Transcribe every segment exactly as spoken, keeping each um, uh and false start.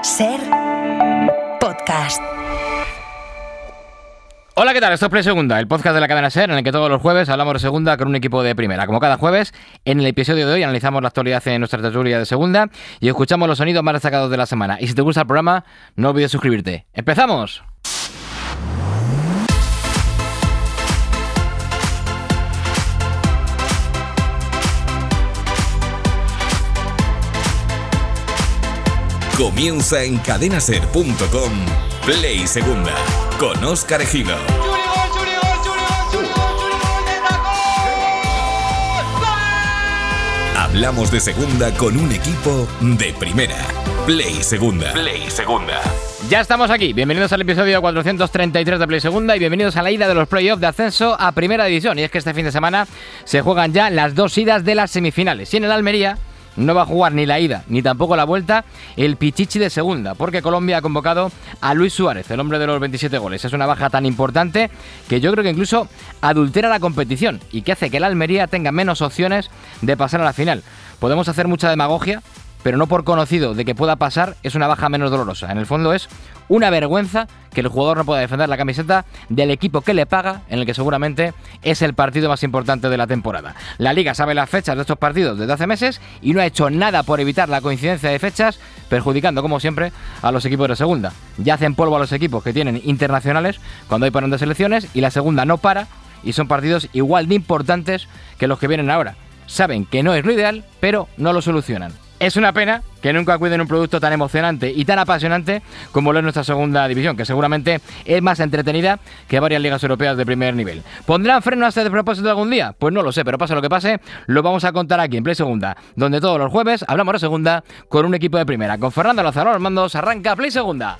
Ser Podcast. Hola, ¿qué tal? Esto es Play Segunda, el podcast de la cadena Ser, en el que todos los jueves hablamos de segunda con un equipo de primera. Como cada jueves, en el episodio de hoy analizamos la actualidad en nuestra tertulia de segunda y escuchamos los sonidos más destacados de la semana. Y si te gusta el programa, no olvides suscribirte. ¡Empezamos! Comienza en cadenaser punto com Play Segunda con Óscar Ejido. Hablamos de segunda con un equipo de primera. Play Segunda. Play Segunda. Ya estamos aquí, bienvenidos al episodio cuatrocientos treinta y tres de Play Segunda y bienvenidos a la ida de los playoffs de ascenso a Primera División. Y es que este fin de semana se juegan ya las dos idas de las semifinales. Y en el Almería no va a jugar ni la ida ni tampoco la vuelta el Pichichi de segunda, porque Colombia ha convocado a Luis Suárez, el hombre de los veintisiete goles. Es una baja tan importante que yo creo que incluso adultera la competición y que hace que el Almería tenga menos opciones de pasar a la final. Podemos hacer mucha demagogia, pero no por conocido de que pueda pasar es una baja menos dolorosa. En el fondo es una vergüenza que el jugador no pueda defender la camiseta del equipo que le paga, en el que seguramente es el partido más importante de la temporada. La Liga sabe las fechas de estos partidos desde hace meses y no ha hecho nada por evitar la coincidencia de fechas, perjudicando como siempre a los equipos de segunda. Ya hacen polvo a los equipos que tienen internacionales cuando hay parón de selecciones y la segunda no para y son partidos igual de importantes que los que vienen ahora. Saben que no es lo ideal, pero no lo solucionan. Es una pena que nunca cuiden un producto tan emocionante y tan apasionante como lo es nuestra segunda división, que seguramente es más entretenida que varias ligas europeas de primer nivel. ¿Pondrán freno a este despropósito algún día? Pues no lo sé, pero pase lo que pase, lo vamos a contar aquí en Play Segunda, donde todos los jueves hablamos de segunda con un equipo de primera. Con Fernando Lázaro a los mandos, arranca Play Segunda.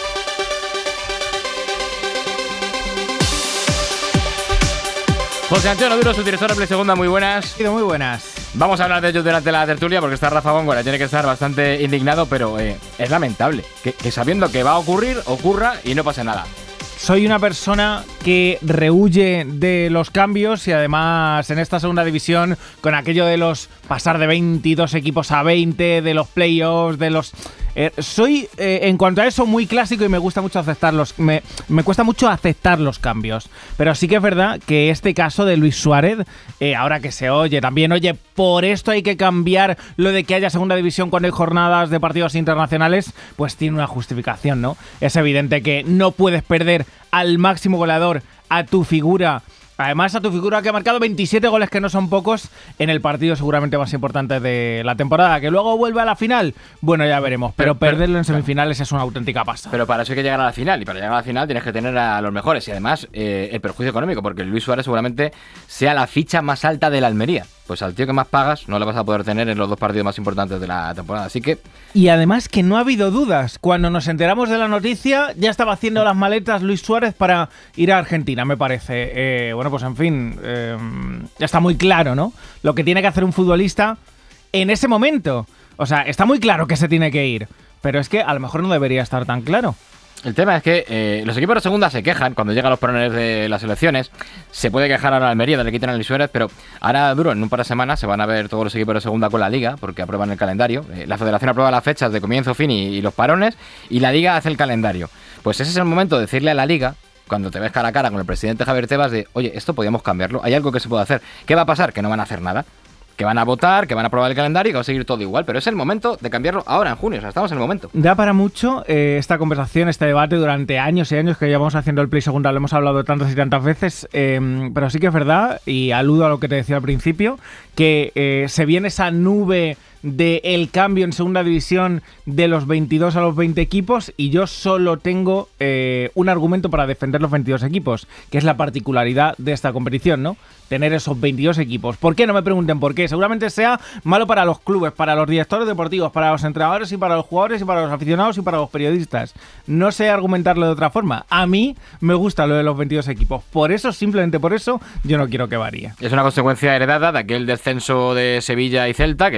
José Antonio Duro, su director de Play Segunda, muy buenas. Muy buenas. Vamos a hablar de ellos durante la tertulia porque está Rafa Góngora, tiene que estar bastante indignado, pero eh, es lamentable que, que sabiendo que va a ocurrir, ocurra y no pase nada. Soy una persona que rehuye de los cambios y además en esta segunda división con aquello de los pasar de veintidós equipos a veinte, de los playoffs, de los... Eh, soy, eh, en cuanto a eso, muy clásico y me gusta mucho aceptarlos. Me, me cuesta mucho aceptar los cambios. Pero sí que es verdad que este caso de Luis Suárez, eh, ahora que se oye también, oye, por esto hay que cambiar lo de que haya segunda división cuando hay jornadas de partidos internacionales, pues tiene una justificación, ¿no? Es evidente que no puedes perder al máximo goleador, a tu figura. Además, a tu figura que ha marcado veintisiete goles, que no son pocos, en el partido seguramente más importante de la temporada. ¿Que luego vuelve a la final? Bueno, ya veremos. Pero, pero perderlo pero, en semifinales es una auténtica pasta. Pero para eso hay que llegar a la final. Y para llegar a la final tienes que tener a los mejores. Y además, eh, el perjuicio económico. Porque Luis Suárez seguramente sea la ficha más alta de la Almería. Pues al tío que más pagas no le vas a poder tener en los dos partidos más importantes de la temporada. Así que... Y además que no ha habido dudas. Cuando nos enteramos de la noticia, ya estaba haciendo las maletas Luis Suárez para ir a Argentina, me parece. Eh, bueno, pues en fin, eh, ya está muy claro, ¿no? Lo que tiene que hacer un futbolista en ese momento. O sea, está muy claro que se tiene que ir. Pero es que a lo mejor no debería estar tan claro. El tema es que eh, los equipos de segunda se quejan cuando llegan los parones de las elecciones. Se puede quejar ahora a Almería, le quitan a Luis Suárez, pero ahora duro, en un par de semanas se van a ver todos los equipos de segunda con la Liga, porque aprueban el calendario. Eh, la Federación aprueba las fechas de comienzo, fin y, y los parones, y la Liga hace el calendario. Pues ese es el momento de decirle a la Liga, cuando te ves cara a cara con el presidente Javier Tebas, de oye, esto podíamos cambiarlo, hay algo que se puede hacer. ¿Qué va a pasar? Que no van a hacer nada. Que van a votar, que van a aprobar el calendario y que va a seguir todo igual. Pero es el momento de cambiarlo ahora, en junio. O sea, estamos en el momento. Da para mucho eh, esta conversación, este debate durante años y años que llevamos haciendo el Play Segunda. Lo hemos hablado tantas y tantas veces. Eh, pero sí que es verdad, y aludo a lo que te decía al principio, que eh, se viene esa nube del cambio en segunda división de los veintidós a los veinte equipos y yo solo tengo eh, un argumento para defender los veintidós equipos, que es la particularidad de esta competición, ¿no? Tener esos veintidós equipos. ¿Por qué? No me pregunten por qué. Seguramente sea malo para los clubes, para los directores deportivos, para los entrenadores y para los jugadores y para los aficionados y para los periodistas. No sé argumentarlo de otra forma. A mí me gusta lo de los veintidós equipos. Por eso, simplemente por eso, yo no quiero que varíe. Es una consecuencia heredada de aquel descenso de Sevilla y Celta, que luego los dejaron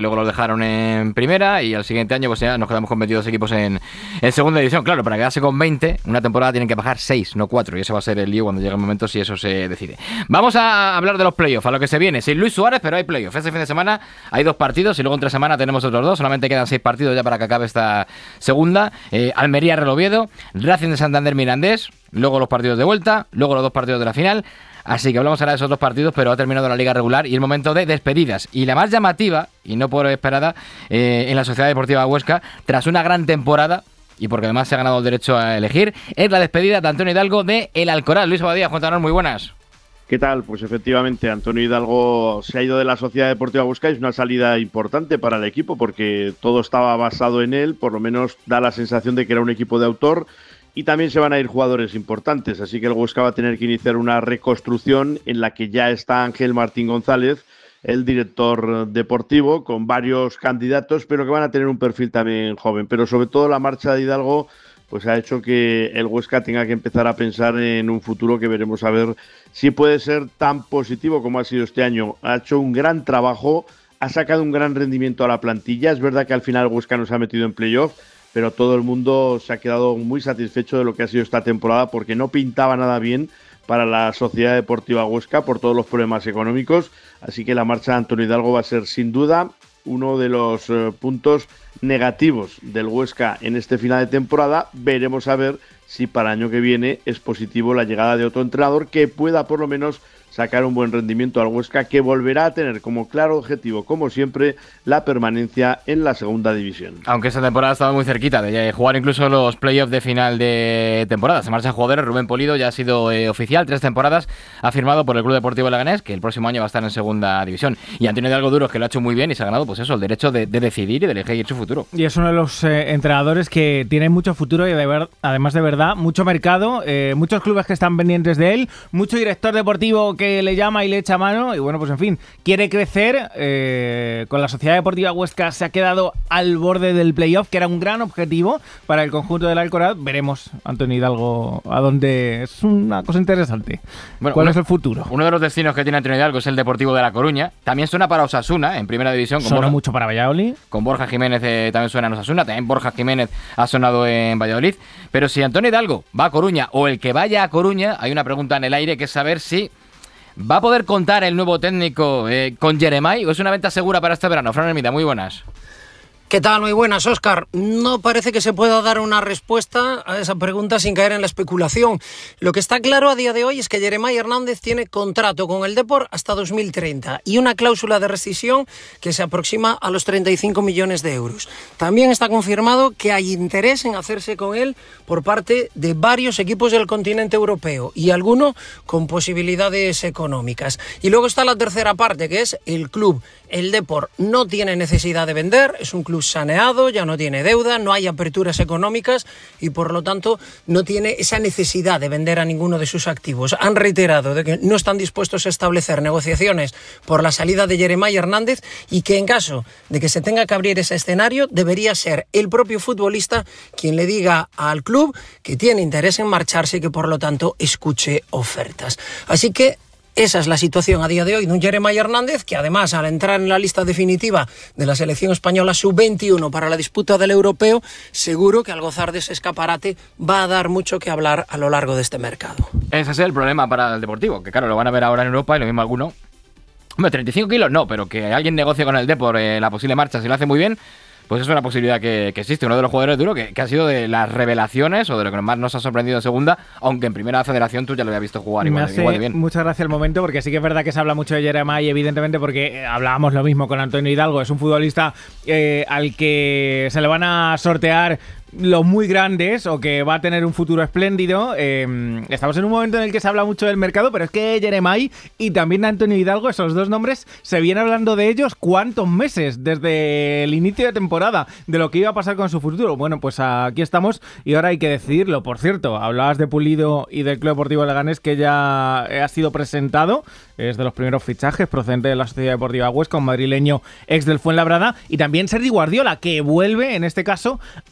bajaron en primera y al siguiente año pues ya nos quedamos con veintidós equipos en, en segunda división. Claro, para quedarse con veinte, una temporada tienen que bajar seis, no cuatro, y ese va a ser el lío cuando llegue el momento si eso se decide. Vamos a hablar de los playoffs, a lo que se viene. Sin Luis Suárez, pero hay playoffs. Este fin de semana hay dos partidos y luego entre semana tenemos otros dos. Solamente quedan seis partidos ya para que acabe esta segunda. Eh, Almería, Real Oviedo, Racing de Santander, Mirandés, luego los partidos de vuelta, luego los dos partidos de la final. Así que hablamos ahora de esos dos partidos, pero ha terminado la liga regular y el momento de despedidas. Y la más llamativa, y no por esperada, eh, en la Sociedad Deportiva Huesca, tras una gran temporada, y porque además se ha ganado el derecho a elegir, es la despedida de Antonio Hidalgo de El Alcoraz. Luis Abadía, cuéntanos, muy buenas. ¿Qué tal? Pues efectivamente, Antonio Hidalgo se ha ido de la Sociedad Deportiva Huesca. Es una salida importante para el equipo porque todo estaba basado en él, por lo menos da la sensación de que era un equipo de autor. Y también se van a ir jugadores importantes, así que el Huesca va a tener que iniciar una reconstrucción en la que ya está Ángel Martín González, el director deportivo, con varios candidatos, pero que van a tener un perfil también joven. Pero sobre todo la marcha de Hidalgo pues ha hecho que el Huesca tenga que empezar a pensar en un futuro que veremos a ver si puede ser tan positivo como ha sido este año. Ha hecho un gran trabajo, ha sacado un gran rendimiento a la plantilla. Es verdad que al final el Huesca no se ha metido en playoff, pero todo el mundo se ha quedado muy satisfecho de lo que ha sido esta temporada porque no pintaba nada bien para la Sociedad Deportiva Huesca por todos los problemas económicos, así que la marcha de Antonio Hidalgo va a ser sin duda uno de los eh, puntos negativos del Huesca en este final de temporada. Veremos a ver si para el año que viene es positivo la llegada de otro entrenador que pueda por lo menos sacar un buen rendimiento al Huesca, que volverá a tener como claro objetivo, como siempre, la permanencia en la segunda división. Aunque esta temporada ha estado muy cerquita de jugar incluso los playoffs de final de temporada. Se marchan jugadores. Rubén Polido ya ha sido eh, oficial, tres temporadas, ha firmado por el Club Deportivo Leganés, que el próximo año va a estar en segunda división. Y Antonio Hidalgo Duros, que lo ha hecho muy bien y se ha ganado, pues eso, el derecho de, de decidir y de elegir su futuro. Y es uno de los eh, entrenadores que tiene mucho futuro y de ver, además de verdad, mucho mercado, eh, muchos clubes que están pendientes de él, mucho director deportivo que le llama y le echa mano, y bueno, pues en fin, quiere crecer. Eh, con la Sociedad Deportiva Huesca se ha quedado al borde del playoff, que era un gran objetivo para el conjunto del Alcoraz. Veremos, Antonio Hidalgo, a dónde. Es una cosa interesante. Bueno, ¿cuál uno, es el futuro? Uno de los destinos que tiene Antonio Hidalgo es el Deportivo de La Coruña. También suena para Osasuna, en primera división. Con Suena Borja, mucho para Valladolid. Con Borja Jiménez eh, también suena en Osasuna. También Borja Jiménez ha sonado en Valladolid. Pero si Antonio Hidalgo va a Coruña, o el que vaya a Coruña, hay una pregunta en el aire, que es saber si ¿va a poder contar el nuevo técnico eh, con Jeremai o es una venta segura para este verano? Fran Hermida, muy buenas. ¿Qué tal? Muy buenas, Óscar. No parece que se pueda dar una respuesta a esa pregunta sin caer en la especulación. Lo que está claro a día de hoy es que Jeremai Hernández tiene contrato con el Depor hasta dos mil treinta y una cláusula de rescisión que se aproxima a los treinta y cinco millones de euros. También está confirmado que hay interés en hacerse con él por parte de varios equipos del continente europeo y alguno con posibilidades económicas. Y luego está la tercera parte, que es el club. El Depor no tiene necesidad de vender, es un club saneado, ya no tiene deuda, no hay aperturas económicas y por lo tanto no tiene esa necesidad de vender a ninguno de sus activos. Han reiterado de que no están dispuestos a establecer negociaciones por la salida de Jeremai Hernández y que en caso de que se tenga que abrir ese escenario debería ser el propio futbolista quien le diga al club que tiene interés en marcharse y que por lo tanto escuche ofertas. Así que esa es la situación a día de hoy de un Jeremai Hernández que además al entrar en la lista definitiva de la selección española sub veintiuno para la disputa del europeo, seguro que al gozar de ese escaparate va a dar mucho que hablar a lo largo de este mercado. Ese es el problema para el Deportivo, que claro, lo van a ver ahora en Europa y lo mismo alguno. Hombre, treinta y cinco kilos no, pero que alguien negocie con el Depor eh, la posible marcha, si lo hace muy bien, pues es una posibilidad que, que existe. Uno de los jugadores duro que, que ha sido de las revelaciones o de lo que más nos ha sorprendido en segunda, aunque en primera federación tú ya lo habías visto jugar igual, Me hace igual de bien. Muchas gracias el momento, porque sí que es verdad que se habla mucho de Jeremai, evidentemente, porque hablábamos lo mismo con Antonio Hidalgo. Es un futbolista eh, al que se le van a sortear los muy grandes o que va a tener un futuro espléndido. Eh, estamos en un momento en el que se habla mucho del mercado, pero es que Jeremai y también Antonio Hidalgo, esos dos nombres, se viene hablando de ellos cuántos meses desde el inicio de temporada, de lo que iba a pasar con su futuro. Bueno, pues aquí estamos y ahora hay que decidirlo. Por cierto, hablabas de Pulido y del Club Deportivo Leganés, que ya ha sido presentado, es de los primeros fichajes procedente de la Sociedad Deportiva Huesca, un madrileño ex del Fuenlabrada, y también Sergi Guardiola, que vuelve en este caso al Córdoba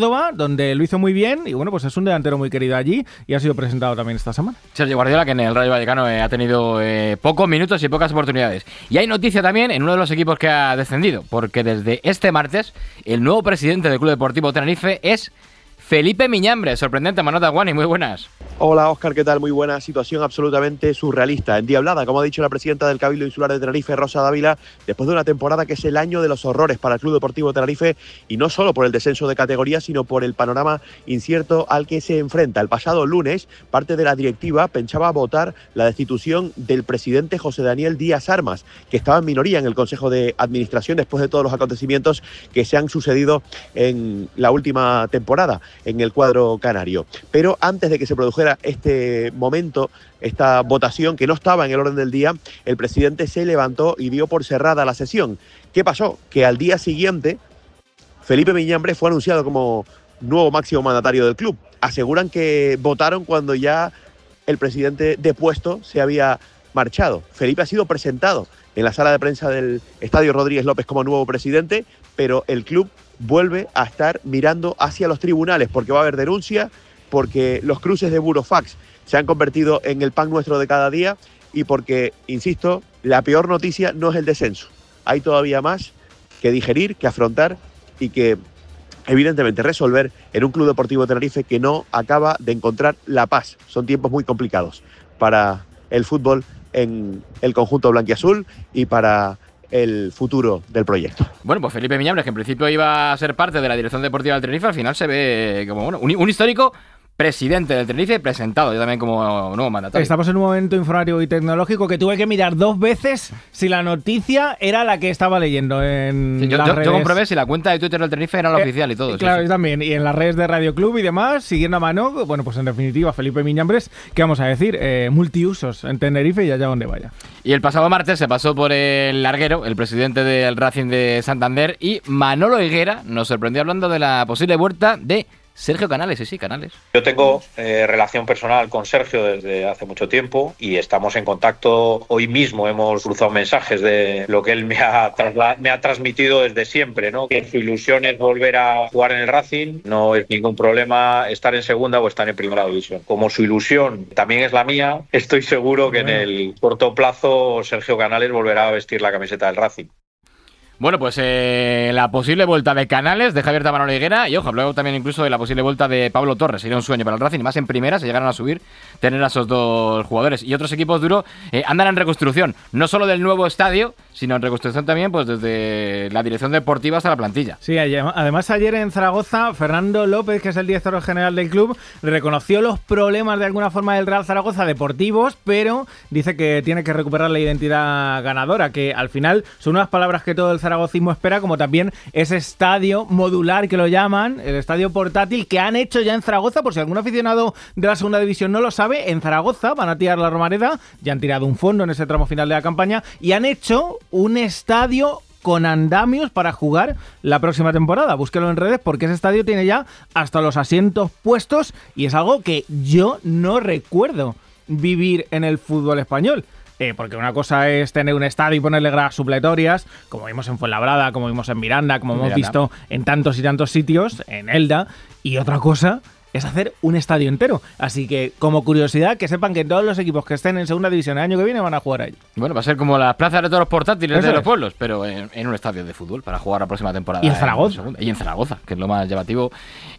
Córdoba, donde lo hizo muy bien y bueno, pues es un delantero muy querido allí y ha sido presentado también esta semana. Sergio Guardiola, que en el Rayo Vallecano eh, ha tenido eh, pocos minutos y pocas oportunidades. Y hay noticia también en uno de los equipos que ha descendido, porque desde este martes el nuevo presidente del Club Deportivo Tenerife es Felipe Miñambres. Sorprendente, Manota Guani, muy buenas. Hola Óscar, ¿qué tal? Muy buena. Situación absolutamente surrealista, endiablada, como ha dicho la presidenta del Cabildo Insular de Tenerife, Rosa Dávila, después de una temporada que es el año de los horrores para el Club Deportivo Tenerife, y no solo por el descenso de categoría, sino por el panorama incierto al que se enfrenta. El pasado lunes, parte de la directiva pensaba votar la destitución del presidente José Daniel Díaz Armas, que estaba en minoría en el Consejo de Administración después de todos los acontecimientos que se han sucedido en la última temporada en el cuadro canario. Pero antes de que se produjera este momento, esta votación que no estaba en el orden del día, el presidente se levantó y dio por cerrada la sesión. ¿Qué pasó? Que al día siguiente Felipe Miñambres fue anunciado como nuevo máximo mandatario del club. Aseguran que votaron cuando ya el presidente depuesto se había marchado. Felipe ha sido presentado en la sala de prensa del Estadio Rodríguez López como nuevo presidente, pero el club vuelve a estar mirando hacia los tribunales porque va a haber denuncia, porque los cruces de burofax se han convertido en el pan nuestro de cada día y porque, insisto, la peor noticia no es el descenso. Hay todavía más que digerir, que afrontar y que, evidentemente, resolver en un Club Deportivo Tenerife que no acaba de encontrar la paz. Son tiempos muy complicados para el fútbol en el conjunto blanquiazul y para el futuro del proyecto. Bueno, pues Felipe Miñambres, que en principio iba a ser parte de la dirección deportiva del Tenerife, al final se ve como bueno, un, un histórico presidente del Tenerife, presentado yo también como nuevo mandatario. Estamos en un momento informativo y tecnológico que tuve que mirar dos veces si la noticia era la que estaba leyendo en sí, yo, las yo, redes. Yo comprobé si la cuenta de Twitter del Tenerife era la eh, oficial y todo. Claro, sí, y sí. también. Y en las redes de Radio Club y demás, siguiendo a mano, bueno, pues en definitiva, Felipe Miñambres, ¿qué vamos a decir? Eh, multiusos en Tenerife y allá donde vaya. Y el pasado martes se pasó por el larguero, el presidente del Racing de Santander, y Manolo Higuera nos sorprendió hablando de la posible vuelta de Sergio Canales, sí, sí, Canales. Yo tengo eh, relación personal con Sergio desde hace mucho tiempo y estamos en contacto. Hoy mismo hemos cruzado mensajes de lo que él me ha, trasla- me ha transmitido desde siempre, ¿no? Que su ilusión es volver a jugar en el Racing. No es ningún problema estar en segunda o estar en primera división. Como su ilusión también es la mía, estoy seguro que bueno, en el corto plazo Sergio Canales volverá a vestir la camiseta del Racing. Bueno, pues eh, la posible vuelta de Canales, de Javier Manolo Higuera, y ojo, luego también incluso de la posible vuelta de Pablo Torres. Sería un sueño para el Racing, y más en primera, se llegaron a subir, tener a esos dos jugadores. Y otros equipos duros eh, andan en reconstrucción, no solo del nuevo estadio, sino en reconstrucción también pues desde la dirección deportiva hasta la plantilla. Sí, además ayer en Zaragoza, Fernando López, que es el director general del club, reconoció los problemas de alguna forma del Real Zaragoza deportivos, pero dice que tiene que recuperar la identidad ganadora, que al final son unas palabras que todo el zaragocismo espera, como también ese estadio modular que lo llaman, el estadio portátil, que han hecho ya en Zaragoza, por si algún aficionado de la segunda división no lo sabe, en Zaragoza van a tirar la Romareda, ya han tirado un fondo en ese tramo final de la campaña, y han hecho un estadio con andamios para jugar la próxima temporada. Búsquelo en redes porque ese estadio tiene ya hasta los asientos puestos y es algo que yo no recuerdo vivir en el fútbol español. Eh, porque una cosa es tener un estadio y ponerle gradas supletorias, como vimos en Fuenlabrada, como vimos en Miranda, como hemos Miranda. visto en tantos y tantos sitios, en Elda, y otra cosa es hacer un estadio entero. Así que, como curiosidad, que sepan que todos los equipos que estén en segunda división el año que viene van a jugar allí. Bueno, va a ser como las plazas de toros portátiles Eso de los es. pueblos, pero en, en un estadio de fútbol para jugar la próxima temporada. Y en Zaragoza. segunda. Y en Zaragoza, que es lo más llamativo.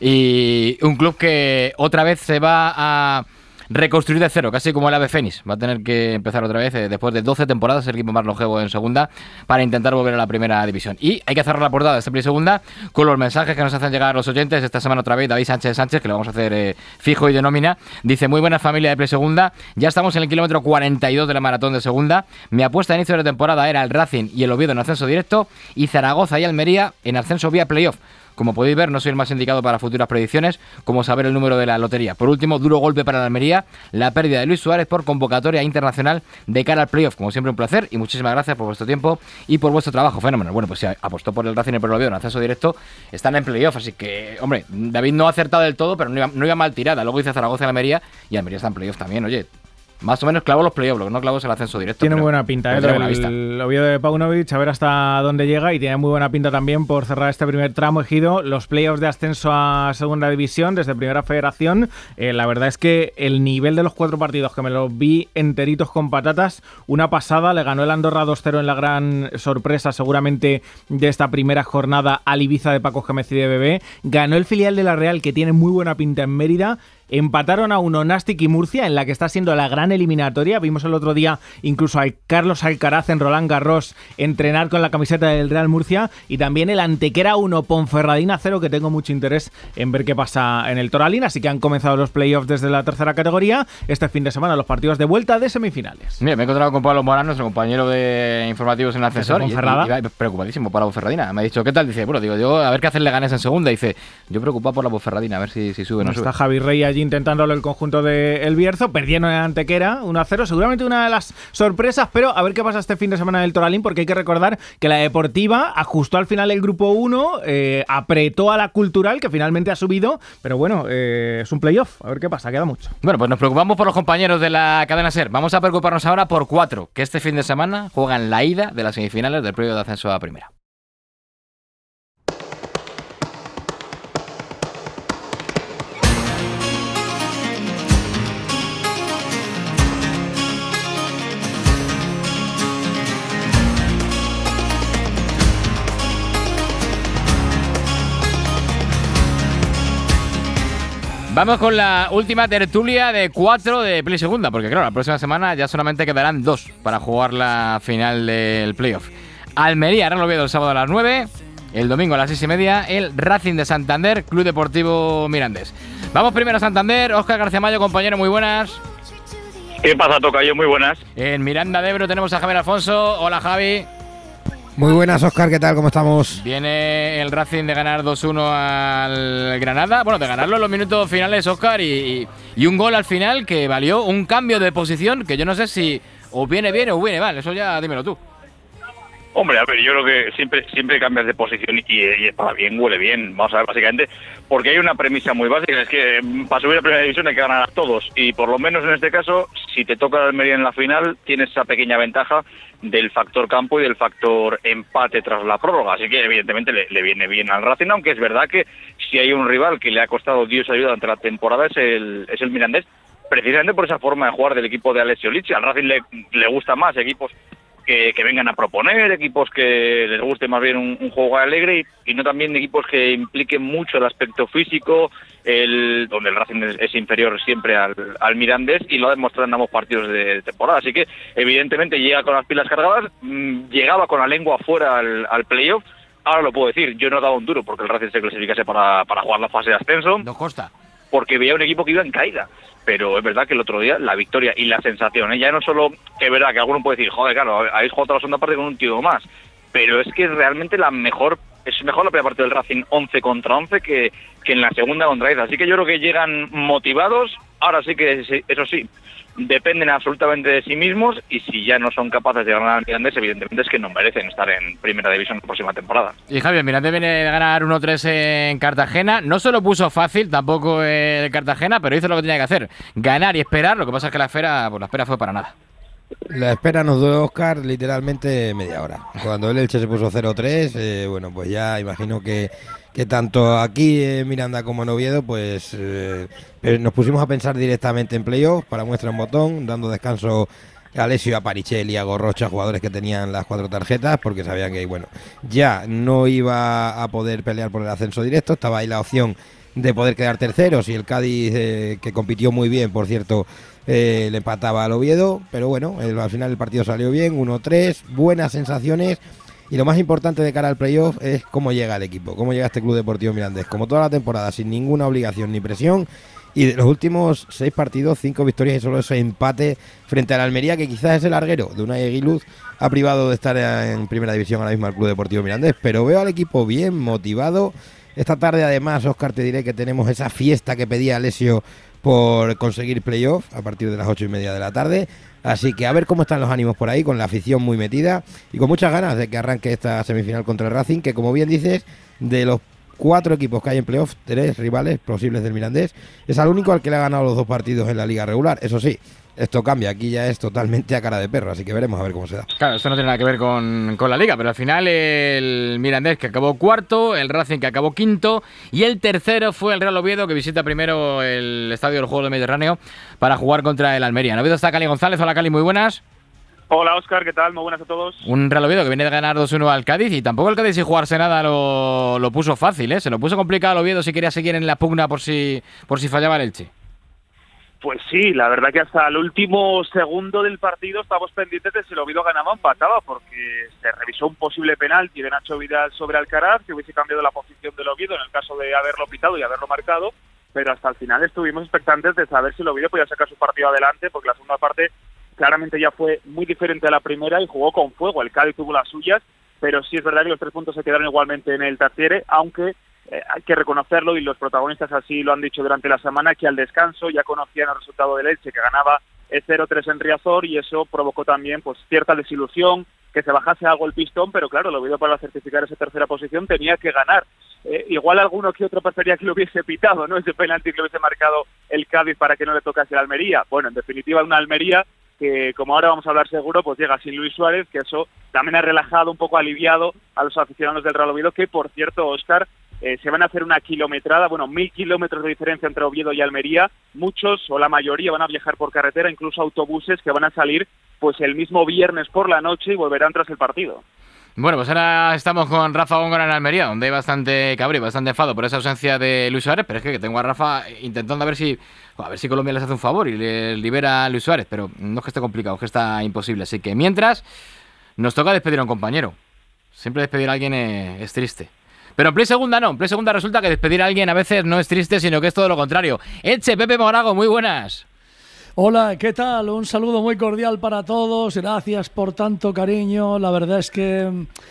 Y un club que otra vez se va a reconstruir de cero, casi como el Ave Fénix. Va a tener que empezar otra vez, eh, después de doce temporadas, el equipo más longevo en segunda, para intentar volver a la primera división. Y hay que cerrar la portada de este Play Segunda con los mensajes que nos hacen llegar los oyentes. Esta semana otra vez David Sánchez Sánchez, que lo vamos a hacer eh, fijo y de nómina. Dice: muy buena familia de Play Segunda. Ya estamos en el kilómetro cuarenta y dos de la maratón de segunda. Mi apuesta a inicio de temporada era el Racing y el Oviedo en ascenso directo, y Zaragoza y Almería en ascenso vía playoff. Como podéis ver, no soy el más indicado para futuras predicciones, como saber el número de la lotería. Por último, duro golpe para la Almería, la pérdida de Luis Suárez por convocatoria internacional de cara al playoff. Como siempre, un placer y muchísimas gracias por vuestro tiempo y por vuestro trabajo. Fenómeno. Bueno, pues si apostó por el Racing y por el Oviedo en ascenso directo, están en playoff. Así que, hombre, David no ha acertado del todo, pero no iba, no iba mal tirada. Luego dice Zaragoza y Almería, y Almería está en playoff también, oye. más o menos clavó los playoffs, no clavó el ascenso directo. Tiene pero, muy buena pinta, ¿eh? El, el Oviedo de Paunovic, a ver hasta dónde llega, y tiene muy buena pinta también por cerrar este primer tramo, Ejido. Los playoffs de ascenso a segunda división desde Primera Federación. Eh, la verdad es que el nivel de los cuatro partidos, que me los vi enteritos con patatas, una pasada. Le ganó el Andorra dos cero en la gran sorpresa, seguramente, de esta primera jornada al Ibiza de Paco Gémez y de Bebé. Ganó el filial de la Real, que tiene muy buena pinta en Mérida. Empataron a uno Nastic y Murcia, en la que está siendo la gran eliminatoria. Vimos el otro día incluso a Carlos Alcaraz en Roland Garros entrenar con la camiseta del Real Murcia, y también el Antequera uno Ponferradina cero, que tengo mucho interés en ver qué pasa en el Toralín. Así que han comenzado los playoffs desde la tercera categoría. Este fin de semana los partidos de vuelta de semifinales. Mira, me he encontrado con Pablo Morán, nuestro compañero de informativos en el ascensor, y, y iba preocupadísimo por la Ponferradina. Me ha dicho, ¿qué tal? Dice, bueno, digo, yo a ver qué hacer Leganés en segunda. Dice, yo preocupado por la Ponferradina, a ver si, si sube o no, no sube. Está Javi Rey allí intentándolo el conjunto de El Bierzo, perdiendo en Antequera uno a cero, seguramente una de las sorpresas, pero a ver qué pasa este fin de semana en el Toralín, porque hay que recordar que la Deportiva ajustó al final el grupo uno, eh, apretó a la Cultural, que finalmente ha subido, pero bueno, eh, es un playoff, a ver qué pasa, queda mucho. Bueno, pues nos preocupamos por los compañeros de la cadena SER. Vamos a preocuparnos ahora por cuatro, que este fin de semana juegan la ida de las semifinales del playoff de ascenso a Primera. Vamos con la última tertulia de cuatro de Play Segunda, porque claro, la próxima semana ya solamente quedarán dos para jugar la final del playoff. Almería, Real Oviedo el sábado a las nueve, el domingo a las seis y media, el Racing de Santander, Club Deportivo Mirandés. Vamos primero a Santander. Óscar García Mayo, compañero, muy buenas. ¿Qué pasa, tocayo? Muy buenas. En Miranda de Ebro tenemos a Javier Alfonso. Hola, Javi. Muy buenas, Óscar, ¿qué tal? ¿Cómo estamos? Viene el Racing de ganar dos uno al Granada. Bueno, de ganarlo en los minutos finales, Óscar, y, y un gol al final que valió un cambio de posición que yo no sé si o viene bien o viene mal. Eso ya dímelo tú. Hombre, a ver, yo creo que siempre siempre cambias de posición y, y para bien huele bien. Vamos a ver, básicamente, porque hay una premisa muy básica, es que para subir a primera división hay que ganar a todos. Y por lo menos en este caso, si te toca el Almería en la final, tienes esa pequeña ventaja del factor campo y del factor empate tras la prórroga. Así que evidentemente le, le viene bien al Racing, aunque es verdad que si hay un rival que le ha costado Dios ayuda durante la temporada es el, es el Mirandés, precisamente por esa forma de jugar del equipo de Alessio Licci. Al Racing le, le gusta más equipos Que, que vengan a proponer, equipos que les guste más bien un, un juego alegre y, y no también equipos que impliquen mucho el aspecto físico, el donde el Racing es, es inferior siempre al, al Mirandés, y lo ha demostrado en ambos partidos de temporada. Así que evidentemente llega con las pilas cargadas, mmm, llegaba con la lengua fuera al, al playoff. Ahora lo puedo decir, yo no he dado un duro porque el Racing se clasificase para, para jugar la fase de ascenso. No costa. Porque veía un equipo que iba en caída. Pero es verdad que el otro día la victoria y la sensación, ¿eh? Ya no solo que es verdad que alguno puede decir, joder, claro, habéis jugado la segunda parte con un tío más, pero es que realmente la mejor, es mejor la primera parte del Racing once contra once que, que en la segunda contra diez. Así que yo creo que llegan motivados. Ahora sí que, eso sí, dependen absolutamente de sí mismos, y si ya no son capaces de ganar al Mirandés, evidentemente es que no merecen estar en primera división la próxima temporada. Y Javier, Mirandés viene de ganar uno tres en Cartagena. No se lo puso fácil tampoco el Cartagena, pero hizo lo que tenía que hacer, ganar y esperar. Lo que pasa es que la espera, pues la espera fue para nada. La espera nos dio, Óscar, literalmente media hora. Cuando el Elche se puso cero tres, eh, bueno, pues ya imagino que, que tanto aquí en Miranda como en Oviedo, pues eh, nos pusimos a pensar directamente en playoff, para muestra un botón, dando descanso a Alessio, a Paricelli, a Gorrocha, jugadores que tenían las cuatro tarjetas, porque sabían que, bueno, ya no iba a poder pelear por el ascenso directo. Estaba ahí la opción de poder quedar terceros, y el Cádiz, eh, que compitió muy bien, por cierto, eh, le empataba al Oviedo, pero bueno, el, al final el partido salió bien, uno tres, buenas sensaciones, y lo más importante de cara al playoff es cómo llega el equipo, cómo llega este Club Deportivo Mirandés, como toda la temporada, sin ninguna obligación ni presión, y de los últimos seis partidos, cinco victorias y solo ese empate frente al Almería, que quizás es el larguero de Unai Eguiluz, ha privado de estar en primera división ahora mismo al Club Deportivo Mirandés, pero veo al equipo bien motivado. Esta tarde, además, Óscar, te diré que tenemos esa fiesta que pedía Alessio por conseguir playoff a partir de las ocho y media de la tarde. Así que a ver cómo están los ánimos por ahí, con la afición muy metida y con muchas ganas de que arranque esta semifinal contra el Racing, que, como bien dices, de los cuatro equipos que hay en playoff, tres rivales posibles del Mirandés, es al único al que le ha ganado los dos partidos en la liga regular. Eso sí, esto cambia, aquí ya es totalmente a cara de perro, así que veremos a ver cómo se da. Claro, esto no tiene nada que ver con, con la Liga, pero al final el Mirandés que acabó cuarto, el Racing que acabó quinto y el tercero fue el Real Oviedo que visita primero el Estadio del Juego del Mediterráneo para jugar contra el Almería. En Oviedo está Cali González. Hola Cali, muy buenas. Hola Óscar, ¿qué tal? Muy buenas a todos. Un Real Oviedo que viene de ganar dos uno al Cádiz y tampoco el Cádiz sin jugarse nada lo, lo puso fácil, ¿eh? Se lo puso complicado al Oviedo si quería seguir en la pugna por si, por si fallaba el Elche. Pues sí, la verdad que hasta el último segundo del partido estábamos pendientes de si el Oviedo ganaba o empataba, porque se revisó un posible penalti de Nacho Vidal sobre Alcaraz, que hubiese cambiado la posición del Oviedo en el caso de haberlo pitado y haberlo marcado, pero hasta el final estuvimos expectantes de saber si el Oviedo podía sacar su partido adelante, porque la segunda parte claramente ya fue muy diferente a la primera y jugó con fuego. El Cádiz tuvo las suyas, pero sí es verdad que los tres puntos se quedaron igualmente en el Tartiere, aunque Eh, hay que reconocerlo, y los protagonistas así lo han dicho durante la semana, que al descanso ya conocían el resultado del Elche, que ganaba cero tres en Riazor, y eso provocó también pues cierta desilusión, que se bajase algo el pistón, pero claro, el Oviedo para certificar esa tercera posición tenía que ganar. Eh, igual alguno que otro prefería que lo hubiese pitado, ¿no? Ese penalti que lo hubiese marcado el Cádiz para que no le tocase el Almería. Bueno, en definitiva una Almería que, como ahora vamos a hablar seguro, pues llega sin Luis Suárez, que eso también ha relajado, un poco aliviado a los aficionados del Real Oviedo, que por cierto, Óscar, Eh, se van a hacer una kilometrada, bueno, mil kilómetros de diferencia entre Oviedo y Almería. Muchos, o la mayoría, van a viajar por carretera, incluso autobuses que van a salir pues el mismo viernes por la noche y volverán tras el partido. Bueno, pues ahora estamos con Rafa Góngora en Almería, donde hay bastante cabreo, bastante enfado por esa ausencia de Luis Suárez, pero es que tengo a Rafa intentando a ver si a ver si Colombia les hace un favor y le libera a Luis Suárez, pero no es que esté complicado, es que está imposible. Así que mientras, nos toca despedir a un compañero. Siempre despedir a alguien es, es triste. Pero en Play Segunda no, en Play Segunda resulta que despedir a alguien a veces no es triste, sino que es todo lo contrario. Elche, Pepe Morago, muy buenas. Hola, ¿qué tal? Un saludo muy cordial para todos, gracias por tanto cariño, la verdad es que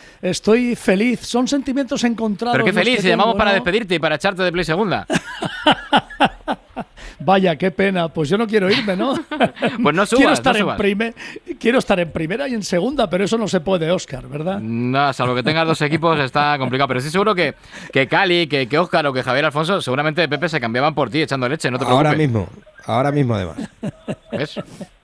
estoy feliz, son sentimientos encontrados. Pero qué feliz, que si llamamos tengo, para ¿no? despedirte y para echarte de Play Segunda. Vaya, qué pena, pues yo no quiero irme, ¿no? Pues no subas, quiero estar no en subas. primer, quiero estar en primera y en segunda, pero eso no se puede, Óscar, ¿verdad? No, salvo que tengas dos equipos está complicado, pero estoy seguro que, que Cali, que, que Óscar o que Javier Alfonso, seguramente Pepe se cambiaban por ti echando leche, no te preocupes. Ahora mismo, ahora mismo además. ¿Ves?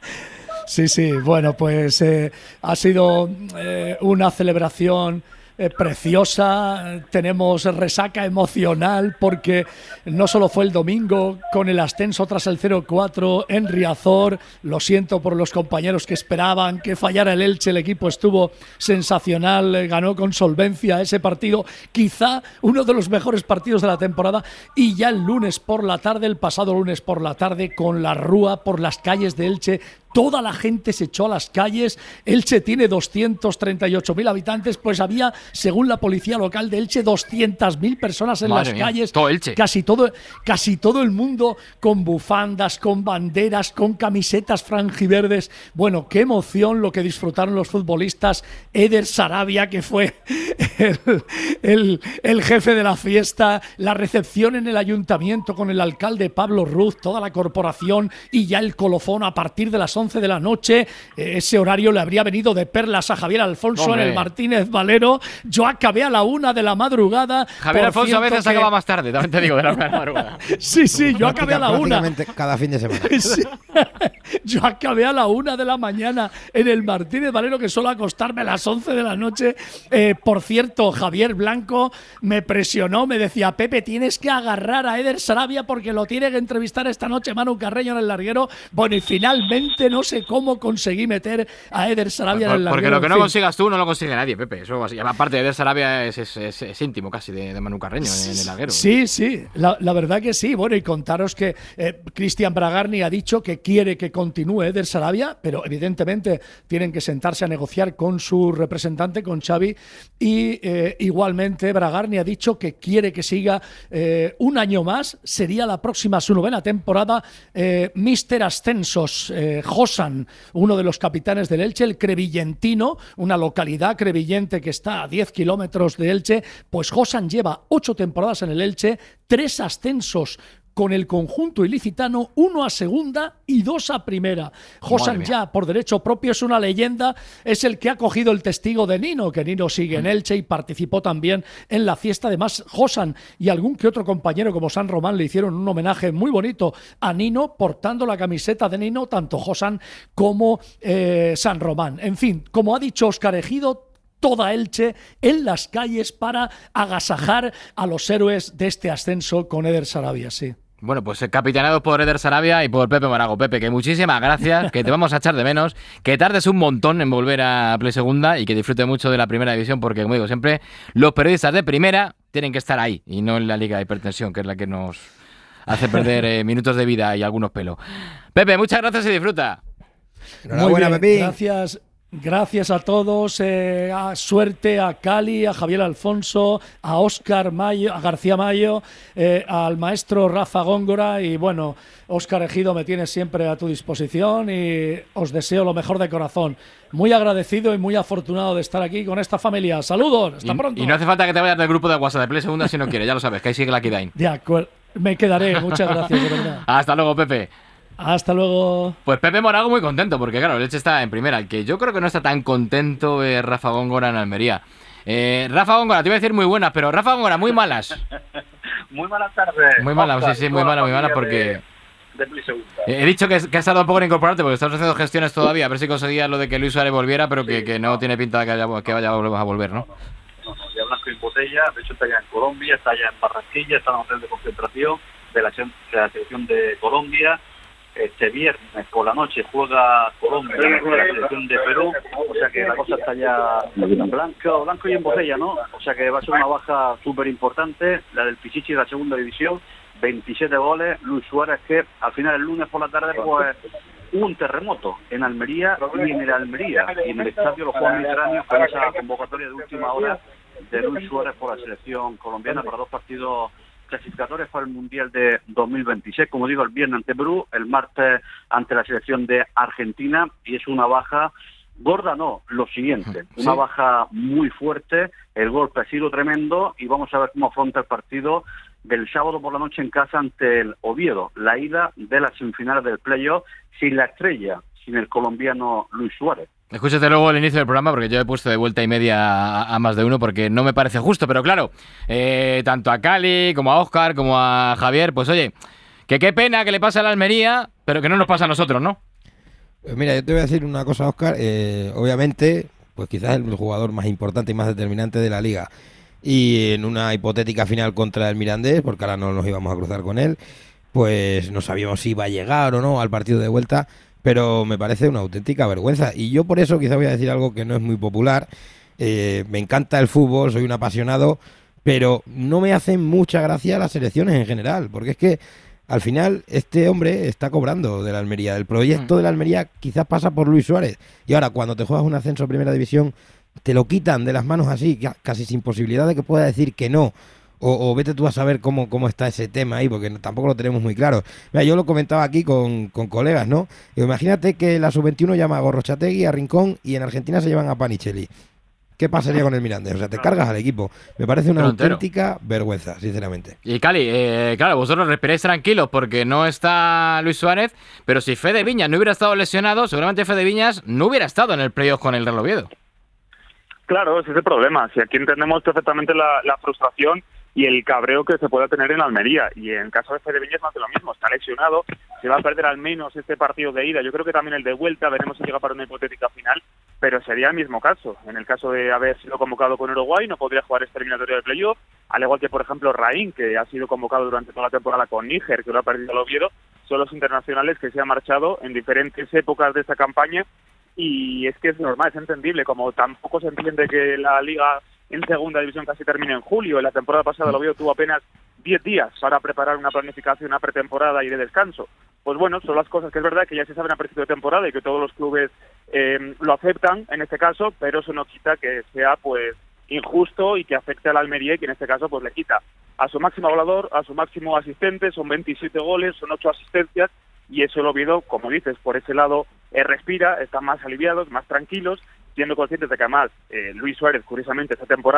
Sí, sí, bueno, pues eh, ha sido eh, una celebración eh, preciosa, tenemos resaca emocional porque no solo fue el domingo con el ascenso tras el cero cuatro en Riazor, lo siento por los compañeros que esperaban que fallara el Elche, el equipo estuvo sensacional, eh, ganó con solvencia ese partido, quizá uno de los mejores partidos de la temporada, y ya el lunes por la tarde, el pasado lunes por la tarde, con la rúa por las calles de Elche, toda la gente se echó a las calles. Elche tiene doscientos treinta y ocho mil habitantes, pues había, según la policía local de Elche, doscientas mil personas en Madre las mía, calles. todo Elche. Casi todo, casi todo el mundo con bufandas, con banderas, con camisetas franjiverdes. Bueno, qué emoción lo que disfrutaron los futbolistas. Eder Sarabia, que fue el, el, el jefe de la fiesta, la recepción en el ayuntamiento con el alcalde Pablo Ruz, toda la corporación y ya el colofón a partir de las once de la noche. Ese horario le habría venido de perlas a Javier Alfonso Hombre. en el Martínez Valero. Yo acabé a la una de la madrugada. Javier Por Alfonso a cierto veces que- acaba más tarde, también te digo, de la una de la madrugada. Sí, sí, yo acabé a la una. Prácticamente cada fin de semana. Sí. Yo acabé a la una de la mañana en el Martínez Valero, que suelo acostarme a las once de la noche. Eh, por cierto, Javier Blanco me presionó, me decía: Pepe, tienes que agarrar a Eder Sarabia porque lo tiene que entrevistar esta noche Manu Carreño en el larguero. Bueno, y finalmente no sé cómo conseguí meter a Eder Sarabia en el larguero. Porque lo que En no fin. consigas tú no lo consigue nadie, Pepe. Eso así. Aparte de Sarabia es, es, es, es íntimo casi de, de Manu Carreño en, en el laguero. Sí, sí, la, la verdad que sí. Bueno, y contaros que eh, Cristian Bragarni ha dicho que quiere que continúe Eder Sarabia, pero evidentemente tienen que sentarse a negociar con su representante, con Xavi, y eh, igualmente Bragarni ha dicho que quiere que siga eh, un año más, sería la próxima, su novena temporada. eh, míster Ascensos, eh, Josan, uno de los capitanes del Elche, el crevillentino, una localidad crevillente que está a diez kilómetros de Elche, pues Josan lleva ocho temporadas en el Elche, tres ascensos con el conjunto ilicitano, uno a segunda y dos a primera. Josan ya, por derecho propio, es una leyenda, es el que ha cogido el testigo de Nino, que Nino sigue en Elche y participó también en la fiesta. Además, Josan y algún que otro compañero como San Román le hicieron un homenaje muy bonito a Nino, portando la camiseta de Nino, tanto Josan como eh, San Román. En fin, como ha dicho Óscar Ejido, toda Elche en las calles para agasajar a los héroes de este ascenso con Eder Sarabia, sí. Bueno, pues capitaneado por Eder Sarabia y por Pepe Morago. Pepe, que muchísimas gracias, que te vamos a echar de menos, que tardes un montón en volver a Play Segunda y que disfrutes mucho de la Primera División, porque, como digo siempre, los periodistas de Primera tienen que estar ahí y no en la Liga de Hipertensión, que es la que nos hace perder eh, minutos de vida y algunos pelos. Pepe, muchas gracias y disfruta. Muy bien, Pepe. Gracias. Gracias a todos, eh, a suerte a Cali, a Javier Alfonso, a Óscar Mayo, a García Mayo, eh, al maestro Rafa Góngora y bueno, Óscar Ejido, me tienes siempre a tu disposición y os deseo lo mejor de corazón. Muy agradecido y muy afortunado de estar aquí con esta familia. Saludos, hasta y, pronto. Y no hace falta que te vayas del grupo de WhatsApp de Play Segunda si no quieres, ya lo sabes, que ahí sigue la Kidain. De acuerdo, me quedaré, muchas gracias, de verdad. Hasta luego, Pepe. Hasta luego. Pues Pepe Morago muy contento, porque claro, el Elche está en primera. El que yo creo que no está tan contento es Rafa Góngora en Almería. Eh, Rafa Góngora, te iba a decir muy buenas, pero Rafa Góngora, muy malas. Muy malas tardes. Muy malas, sí, sí, muy malas, muy malas, porque... De, de He dicho que, que has tardado un poco en incorporarte, porque estamos haciendo gestiones todavía, a ver si conseguías lo de que Luis Suárez volviera, pero que, que no tiene pinta de que, haya, que vaya a volver, ¿no? No, no, ya Blanco y Botella, de hecho está ya en Colombia, está ya en Barranquilla, está en el hotel de concentración de la, de la selección de Colombia. Este viernes por la noche juega Colombia con la selección de Perú, o sea que la cosa está ya blanco, blanco y en botella, ¿no? O sea que va a ser una baja súper importante, la del Pichichi de la segunda división, veintisiete goles, Luis Suárez, que al final el lunes por la tarde pues hubo un terremoto en Almería y en el Almería, y en el estadio Los Juan Mediterráneos con esa convocatoria de última hora de Luis Suárez por la selección colombiana para dos partidos clasificatorios para el Mundial de dos mil veintiséis, como digo, el viernes ante Perú, el martes ante la selección de Argentina, y es una baja gorda, no, lo siguiente, ¿sí? Una baja muy fuerte, el golpe ha sido tremendo y vamos a ver cómo afronta el partido del sábado por la noche en casa ante el Oviedo, la ida de las semifinales del playoff sin la estrella, sin el colombiano Luis Suárez. Escúchate luego el inicio del programa, porque yo he puesto de vuelta y media a, a más de uno, porque no me parece justo, pero claro, eh, tanto a Cali como a Óscar como a Javier, pues oye, que qué pena que le pase a la Almería, pero que no nos pasa a nosotros, ¿no? Pues mira, yo te voy a decir una cosa, Óscar, eh, obviamente, pues quizás el jugador más importante y más determinante de la Liga, y en una hipotética final contra el Mirandés, porque ahora no nos íbamos a cruzar con él, pues no sabíamos si iba a llegar o no al partido de vuelta, pero me parece una auténtica vergüenza. Y yo por eso quizá voy a decir algo que no es muy popular. Eh, me encanta el fútbol, soy un apasionado, pero no me hacen mucha gracia las selecciones en general, porque es que al final este hombre está cobrando de la Almería. El proyecto de la Almería quizás pasa por Luis Suárez. Y ahora cuando te juegas un ascenso a Primera División, te lo quitan de las manos así, casi sin posibilidad de que pueda decir que no. O, o vete tú a saber cómo, cómo está ese tema ahí, porque tampoco lo tenemos muy claro. Mira, yo lo comentaba aquí con, con colegas, ¿no? Imagínate que la sub veintiuno llama a Gorrochategui, a Rincón, y en Argentina se llevan a Panicelli. ¿Qué pasaría con el Mirandés? O sea, te cargas al equipo. Me parece una auténtica vergüenza, sinceramente. Y Cali, eh, claro, vosotros respiráis tranquilos porque no está Luis Suárez, pero si Fede Viñas no hubiera estado lesionado, seguramente Fede Viñas no hubiera estado en el playoff con el Real Oviedo. Claro, ese es el problema. Si aquí entendemos perfectamente la, la frustración y el cabreo que se pueda tener en Almería. Y en caso de Fede Viñas no hace lo mismo, está lesionado, se va a perder al menos este partido de ida. Yo creo que también el de vuelta, veremos si llega para una hipotética final, pero sería el mismo caso. En el caso de haber sido convocado con Uruguay, no podría jugar este eliminatorio de playoff, al igual que, por ejemplo, Raín, que ha sido convocado durante toda la temporada con Níger, que lo ha perdido al Oviedo. Son los internacionales que se han marchado en diferentes épocas de esta campaña, y es que es normal, es entendible, como tampoco se entiende que la Liga en segunda división casi termina en julio. En la temporada pasada el Oviedo tuvo apenas diez días para preparar una planificación a pretemporada y de descanso. Pues bueno, son las cosas que es verdad que ya se saben a principio de temporada y que todos los clubes eh, lo aceptan en este caso, pero eso no quita que sea pues injusto y que afecte a la Almería, y que en este caso pues le quita a su máximo goleador, a su máximo asistente. Son veintisiete goles, son ocho asistencias, y eso el Oviedo, como dices, por ese lado eh, respira, están más aliviados, más tranquilos, siendo conscientes de que además eh, Luis Suárez, curiosamente, esta temporada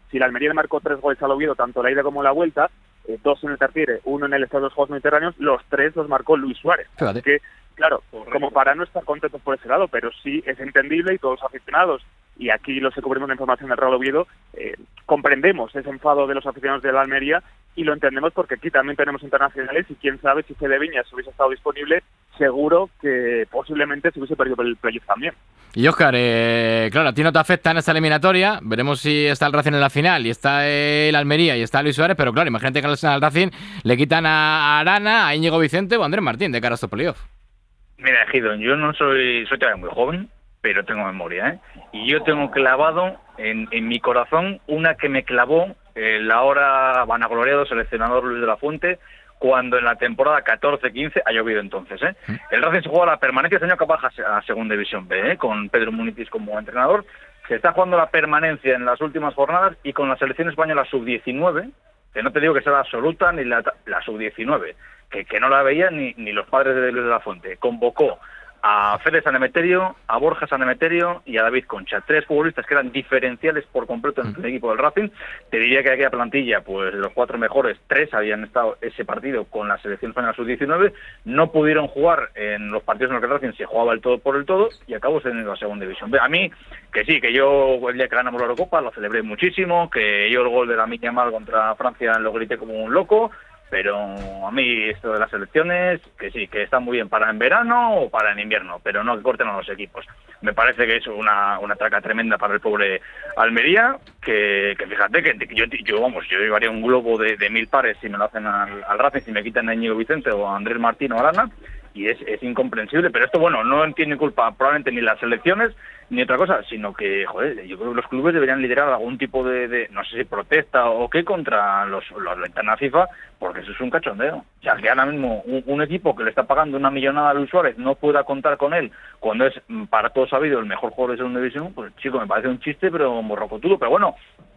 Si la Almería le marcó tres goles al Oviedo, tanto la ida como la vuelta, eh, dos en el Tartiere, uno en el Estadio de los Juegos Mediterráneos, los tres los marcó Luis Suárez. Así que, claro, como para no estar contentos por ese lado, pero sí es entendible y todos los aficionados, y aquí los que cubrimos la información del Real Oviedo, eh, comprendemos ese enfado de los aficionados de la Almería y lo entendemos porque aquí también tenemos internacionales y quién sabe si Fede Viñas hubiese estado disponible, seguro que posiblemente se hubiese perdido el playoff también. Y Óscar, eh, claro, a ti no te afecta en esta eliminatoria, veremos si está el Racing en la final y está el Almería y está Luis Suárez, pero claro, imagínate que al Racing le quitan a Arana, a Íñigo Vicente o a Andrés Martín de cara a estos playoffs. Mira, Gidon, yo no soy, soy todavía muy joven, pero tengo memoria, ¿eh? Y yo tengo clavado en, en mi corazón una que me clavó el ahora vanagloriado seleccionador Luis de la Fuente, cuando en la temporada catorce quince, ha llovido entonces, ¿eh? El Racing se juega la permanencia, este año que baja a Segunda División B, ¿eh? Con Pedro Munitis como entrenador. Se está jugando la permanencia en las últimas jornadas y con la selección española sub diecinueve, que no te digo que sea la absoluta ni la, la sub diecinueve, que, que no la veían ni, ni los padres de Luis de la Fuente. Convocó a Fede San Emeterio, a Borja San Emeterio y a David Concha, tres futbolistas que eran diferenciales por completo en el equipo del Racing. Te diría que de aquella plantilla, pues los cuatro mejores, tres habían estado ese partido con la selección española sub diecinueve, no pudieron jugar en los partidos en los que el Racing se jugaba el todo por el todo y acabó en la segunda división. A mí, que sí, que yo el día que ganamos la Eurocopa lo celebré muchísimo, que yo el gol de la Lamine Yamal contra Francia lo grité como un loco, pero a mí esto de las selecciones, que sí, que está muy bien para en verano o para en invierno, pero no que corten a los equipos. Me parece que es una, una traca tremenda para el pobre Almería, que, que fíjate que yo, yo vamos, yo llevaría un globo de, de mil pares si me lo hacen al, al Racing, si me quitan a Íñigo Vicente o a Andrés Martín o a Arana, y es, es incomprensible, pero esto, bueno, no tiene culpa probablemente ni las selecciones ni otra cosa, sino que, joder, yo creo que los clubes deberían liderar algún tipo de, de no sé si protesta o qué, contra los, los la interna FIFA, porque eso es un cachondeo. O sea, que ahora mismo un, un equipo que le está pagando una millonada a Luis Suárez no pueda contar con él cuando es, para todos sabido, el mejor jugador de segunda división, pues chico, me parece un chiste, pero morrocotudo, pero bueno,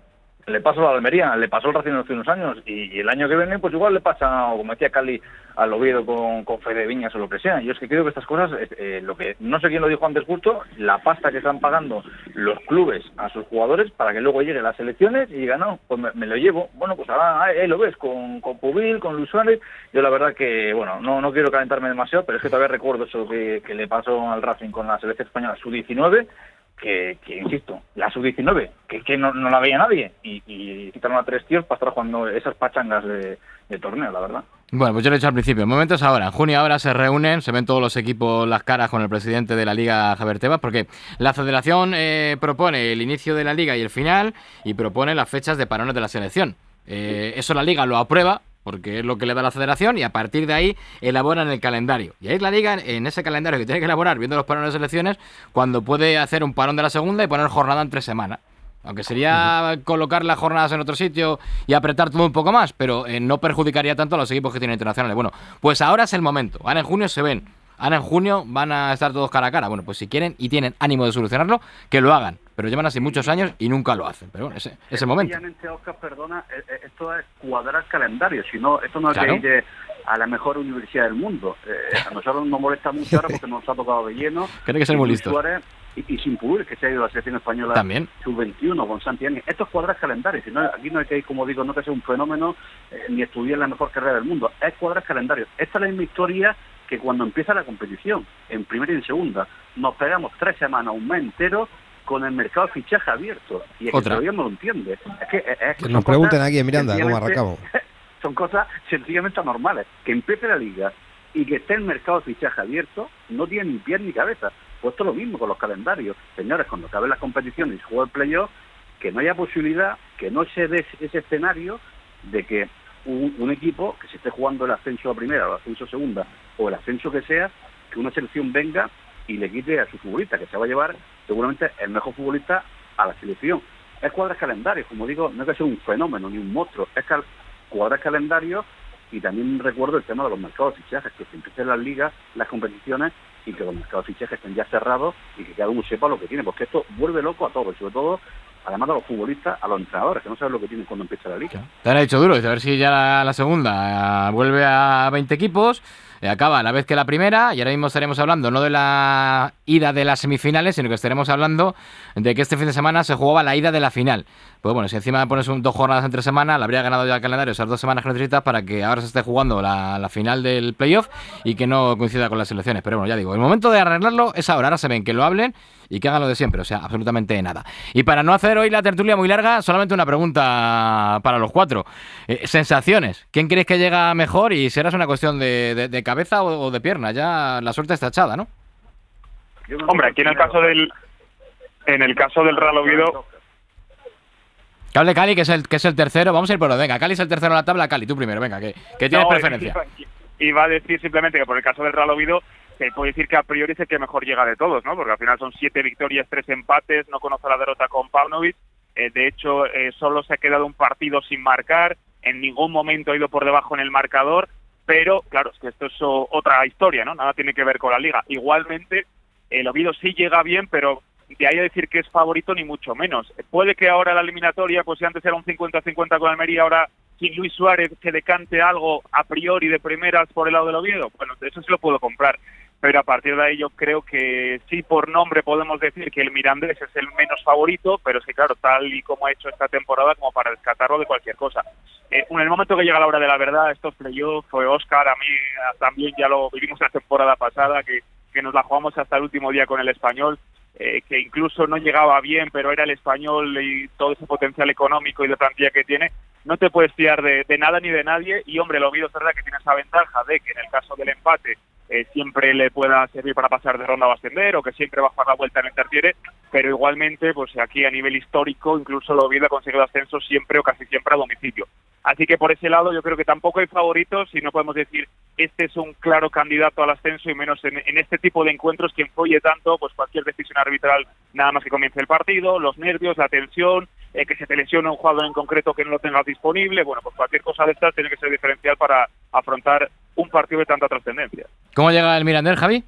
le pasó a la Almería, le pasó al Racing hace unos años, y, y el año que viene, pues igual le pasa, o como decía Cali, al Oviedo con, con Fede Viñas o lo que sea. Yo es que creo que estas cosas, eh, lo que no sé quién lo dijo antes justo, la pasta que están pagando los clubes a sus jugadores para que luego lleguen las elecciones y digan, no, pues me, me lo llevo. Bueno, pues ahora ahí lo ves, con, con Pubil, con Luis Suárez. Yo la verdad que, bueno, no, no quiero calentarme demasiado, pero es que todavía recuerdo eso que, que le pasó al Racing con la selección española sub diecinueve, que, que insisto, la sub diecinueve, que, que no, no la veía nadie, y, y quitaron a tres tíos para estar jugando esas pachangas de, de torneo, la verdad. Bueno, pues yo lo he dicho al principio, momentos ahora, en junio ahora se reúnen, se ven todos los equipos las caras con el presidente de la Liga, Javier Tebas, porque la federación eh, propone el inicio de la Liga y el final, y propone las fechas de parones de la selección. Eh, eso la Liga lo aprueba, porque es lo que le da la federación, y a partir de ahí elaboran el calendario. Y ahí es la Liga, en ese calendario que tiene que elaborar, viendo los parones de selecciones, cuando puede hacer un parón de la segunda y poner jornada en tres semanas. Aunque sería uh-huh. colocar las jornadas en otro sitio y apretar todo un poco más, pero eh, no perjudicaría tanto a los equipos que tienen internacionales. Bueno, pues ahora es el momento. Ahora en junio se ven. Ahora en junio van a estar todos cara a cara. Bueno, pues si quieren y tienen ánimo de solucionarlo, que lo hagan. Pero llevan así muchos años y nunca lo hacen. Pero bueno, ese es el momento. Oscar, perdona, esto es cuadrar calendario. Si no, esto no es claro. que ir a la mejor universidad del mundo. Eh, a nosotros nos molesta mucho ahora porque nos ha tocado de lleno. Tiene que ser muy listo. Y, y sin Pubil, que se ha ido a la selección española también sub veintiuno con Santi Áñez. Esto es cuadrar calendario. Si no, aquí no hay que ir, como digo, no que sea un fenómeno eh, ni estudiar la mejor carrera del mundo. Es cuadrar calendario. Esta es la misma historia que cuando empieza la competición, en primera y en segunda, nos pegamos tres semanas, un mes entero, con el mercado de fichaje abierto. Y es que todavía no lo entiende. Es que, es, es que nos pregunten aquí en Miranda cómo arrancamos. Son cosas sencillamente anormales. Que empiece la liga y que esté el mercado de fichaje abierto, no tiene ni pie ni cabeza. Pues esto es lo mismo con los calendarios. Señores, cuando acaben las competiciones y se juega el playoff, que no haya posibilidad, que no se dé ese escenario de que un, un equipo que se esté jugando el ascenso a primera o el ascenso a segunda o el ascenso que sea, que una selección venga y le quite a su futbolista, que se va a llevar seguramente el mejor futbolista a la selección. Es cuadrar calendario, como digo, no es que sea un fenómeno ni un monstruo, es cuadrar calendario. Y también recuerdo el tema de los mercados de fichajes, que se empiecen las ligas, las competiciones, y que los mercados de fichajes estén ya cerrados y que cada uno sepa lo que tiene, porque esto vuelve loco a todos, y sobre todo, además de los futbolistas, a los entrenadores, que no saben lo que tienen cuando empieza la liga. Te han hecho duro, a ver si ya la, la segunda uh, vuelve a veinte equipos, eh, acaba a la vez que la primera, y ahora mismo estaremos hablando no de la ida de las semifinales, sino que estaremos hablando de que este fin de semana se jugaba la ida de la final. pues bueno, si encima pones un, dos jornadas entre semanas, le habría ganado ya el calendario esas dos semanas que necesitas para que ahora se esté jugando la, la final del playoff y que no coincida con las elecciones. Pero bueno, ya digo, el momento de arreglarlo es ahora. Ahora se ven que lo hablen y que hagan lo de siempre, o sea, absolutamente nada. Y para no hacer hoy la tertulia muy larga, solamente una pregunta para los cuatro. Eh, sensaciones, ¿quién creéis que llega mejor? Y será una cuestión de, de, de cabeza o, o de pierna, ya la suerte está echada, ¿no? Hombre, aquí en el caso del en el caso del Real Oviedo, Que hable Cali, que es el que es el tercero. Vamos a ir por lo. Venga, Cali es el tercero en la tabla. Cali, tú primero, venga, que, que tienes no, preferencia. Iba a decir simplemente que por el caso del Real Oviedo, se puede decir que a priori es el que mejor llega de todos, ¿no? Porque al final son siete victorias, tres empates, no conoce la derrota con Paunovic. Eh, de hecho, eh, solo se ha quedado un partido sin marcar, en ningún momento ha ido por debajo en el marcador, pero claro, es que esto es o, otra historia, ¿no? Nada tiene que ver con la Liga. Igualmente, el Oviedo sí llega bien, pero de ahí a decir que es favorito ni mucho menos. Puede que ahora la eliminatoria, pues si antes era un cincuenta cincuenta con Almería, ahora sin Luis Suárez se decante algo a priori de primeras por el lado del Oviedo. Bueno, eso sí lo puedo comprar. Pero a partir de ahí yo creo que sí, por nombre podemos decir que el Mirandés es el menos favorito, pero es que claro, tal y como ha hecho esta temporada, como para descartarlo de cualquier cosa. Eh, en el momento que llega la hora de la verdad, estos playoffs, fue Óscar, a mí también ya lo vivimos la temporada pasada, que, que nos la jugamos hasta el último día con el Español, eh, que incluso no llegaba bien, pero era el Español y todo ese potencial económico y de plantilla que tiene. No te puedes fiar de, de nada ni de nadie, y hombre, el Oviedo es verdad que tiene esa ventaja de que en el caso del empate Eh, siempre le pueda servir para pasar de ronda o ascender, o que siempre va a jugar la vuelta en el tertiere, pero igualmente, pues aquí a nivel histórico, incluso el Oviedo ha conseguido ascenso siempre o casi siempre a domicilio. Así que por ese lado yo creo que tampoco hay favoritos y no podemos decir este es un claro candidato al ascenso, y menos en, en este tipo de encuentros que influye tanto pues cualquier decisión arbitral nada más que comience el partido, los nervios, la tensión, eh, que se te lesione un jugador en concreto que no lo tengas disponible. Bueno, pues cualquier cosa de estas tiene que ser diferencial para afrontar un partido de tanta trascendencia. ¿Cómo llega el Mirandés, Javi?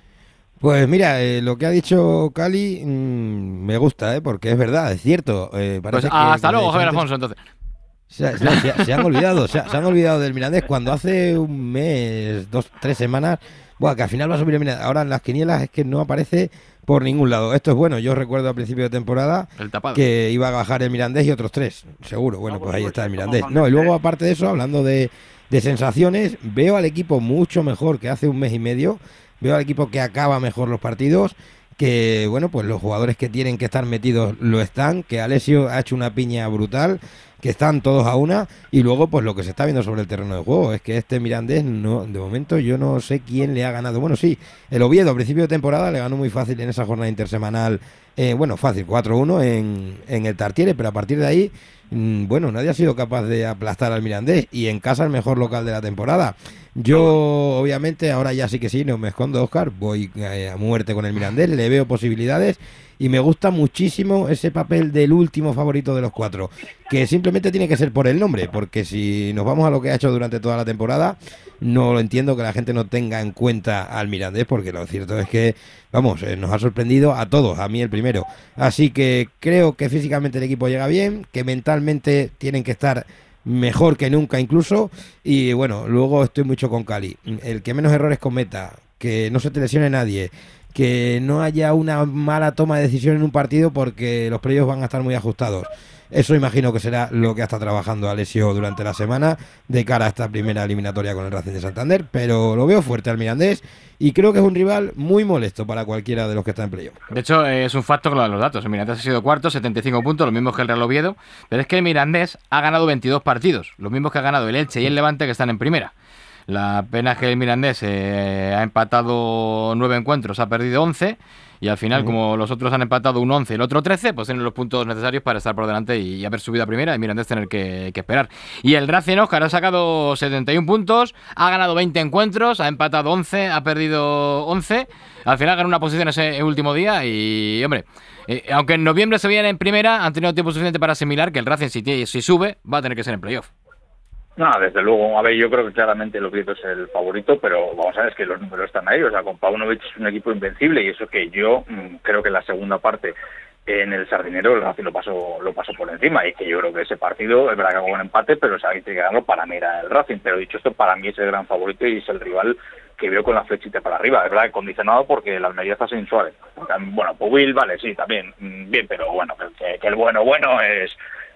Pues mira, eh, lo que ha dicho Cali mmm, me gusta, ¿eh? Porque es verdad, es cierto. Eh, parece pues que, hasta que luego, Javier antes, Alfonso, entonces. Se, se, se, se han olvidado, se, se han olvidado del Mirandés cuando hace un mes, dos, tres semanas, bueno, que al final va a subir el Mirandés. Ahora en las quinielas es que no aparece por ningún lado. Esto es bueno. Yo recuerdo a principio de temporada que iba a bajar el Mirandés y otros tres, seguro. Bueno, pues ahí está el Mirandés. No, y luego aparte de eso, hablando de, de sensaciones, veo al equipo mucho mejor que hace un mes y medio. Veo al equipo que acaba mejor los partidos, que bueno, pues los jugadores que tienen que estar metidos lo están, que Alessio ha hecho una piña brutal, que están todos a una, y luego pues lo que se está viendo sobre el terreno de juego es que este Mirandés, no, de momento yo no sé quién le ha ganado. Bueno, sí, el Oviedo a principio de temporada le ganó muy fácil en esa jornada intersemanal, eh, bueno, fácil, cuatro uno en, en el Tartiere, pero a partir de ahí, mmm, bueno, nadie ha sido capaz de aplastar al Mirandés, y en casa el mejor local de la temporada. Yo, obviamente, ahora ya sí que sí, no me escondo, Óscar, voy eh, a muerte con el Mirandés, le veo posibilidades y me gusta muchísimo ese papel del último favorito de los cuatro, que simplemente tiene que ser por el nombre, porque si nos vamos a lo que ha hecho durante toda la temporada, no lo entiendo que la gente no tenga en cuenta al Mirandés, porque lo cierto es que, vamos, eh, nos ha sorprendido a todos, a mí el primero. Así que creo que físicamente el equipo llega bien, que mentalmente tienen que estar mejor que nunca incluso, y bueno, luego estoy mucho con Cali. El que menos errores cometa, que no se te lesione nadie, que no haya una mala toma de decisión en un partido, porque los playoffs van a estar muy ajustados. Eso imagino que será lo que está trabajando Alessio durante la semana de cara a esta primera eliminatoria con el Racing de Santander, pero lo veo fuerte al Mirandés y creo que es un rival muy molesto para cualquiera de los que está en playoff. De hecho, es un facto con los datos. El Mirandés ha sido cuarto, setenta y cinco puntos, lo mismo que el Real Oviedo, pero es que el Mirandés ha ganado veintidós partidos, los mismos que ha ganado el Elche y el Levante, que están en primera. La pena es que el Mirandés eh, ha empatado nueve encuentros, ha perdido once, y al final, uh-huh. como los otros han empatado un once y el otro trece, pues tienen los puntos necesarios para estar por delante y haber subido a primera, y Mirandés tener que, que esperar. Y el Racing, Óscar, ha sacado setenta y uno puntos, ha ganado veinte encuentros, ha empatado once, ha perdido once, al final ganó una posición ese último día y, hombre, eh, aunque en noviembre se viene en primera, han tenido tiempo suficiente para asimilar que el Racing, si, si sube, va a tener que ser en playoff. No, desde luego. A ver, yo creo que claramente el Oviedo es el favorito, pero vamos a ver, es que los números están ahí. O sea, con Paunovic es un equipo invencible, y eso que yo mmm, creo que en la segunda parte en el Sardinero el Racing lo pasó, lo pasó por encima, y que yo creo que ese partido es verdad que hago un empate, pero sabéis que ganarlo para mí era el Racing. Pero dicho esto, para mí es el gran favorito y es el rival que veo con la flechita para arriba. Es verdad, condicionado porque el Almería está sin Suárez. Bueno, Pubil, vale, sí, también, bien, pero bueno, que, que el bueno bueno es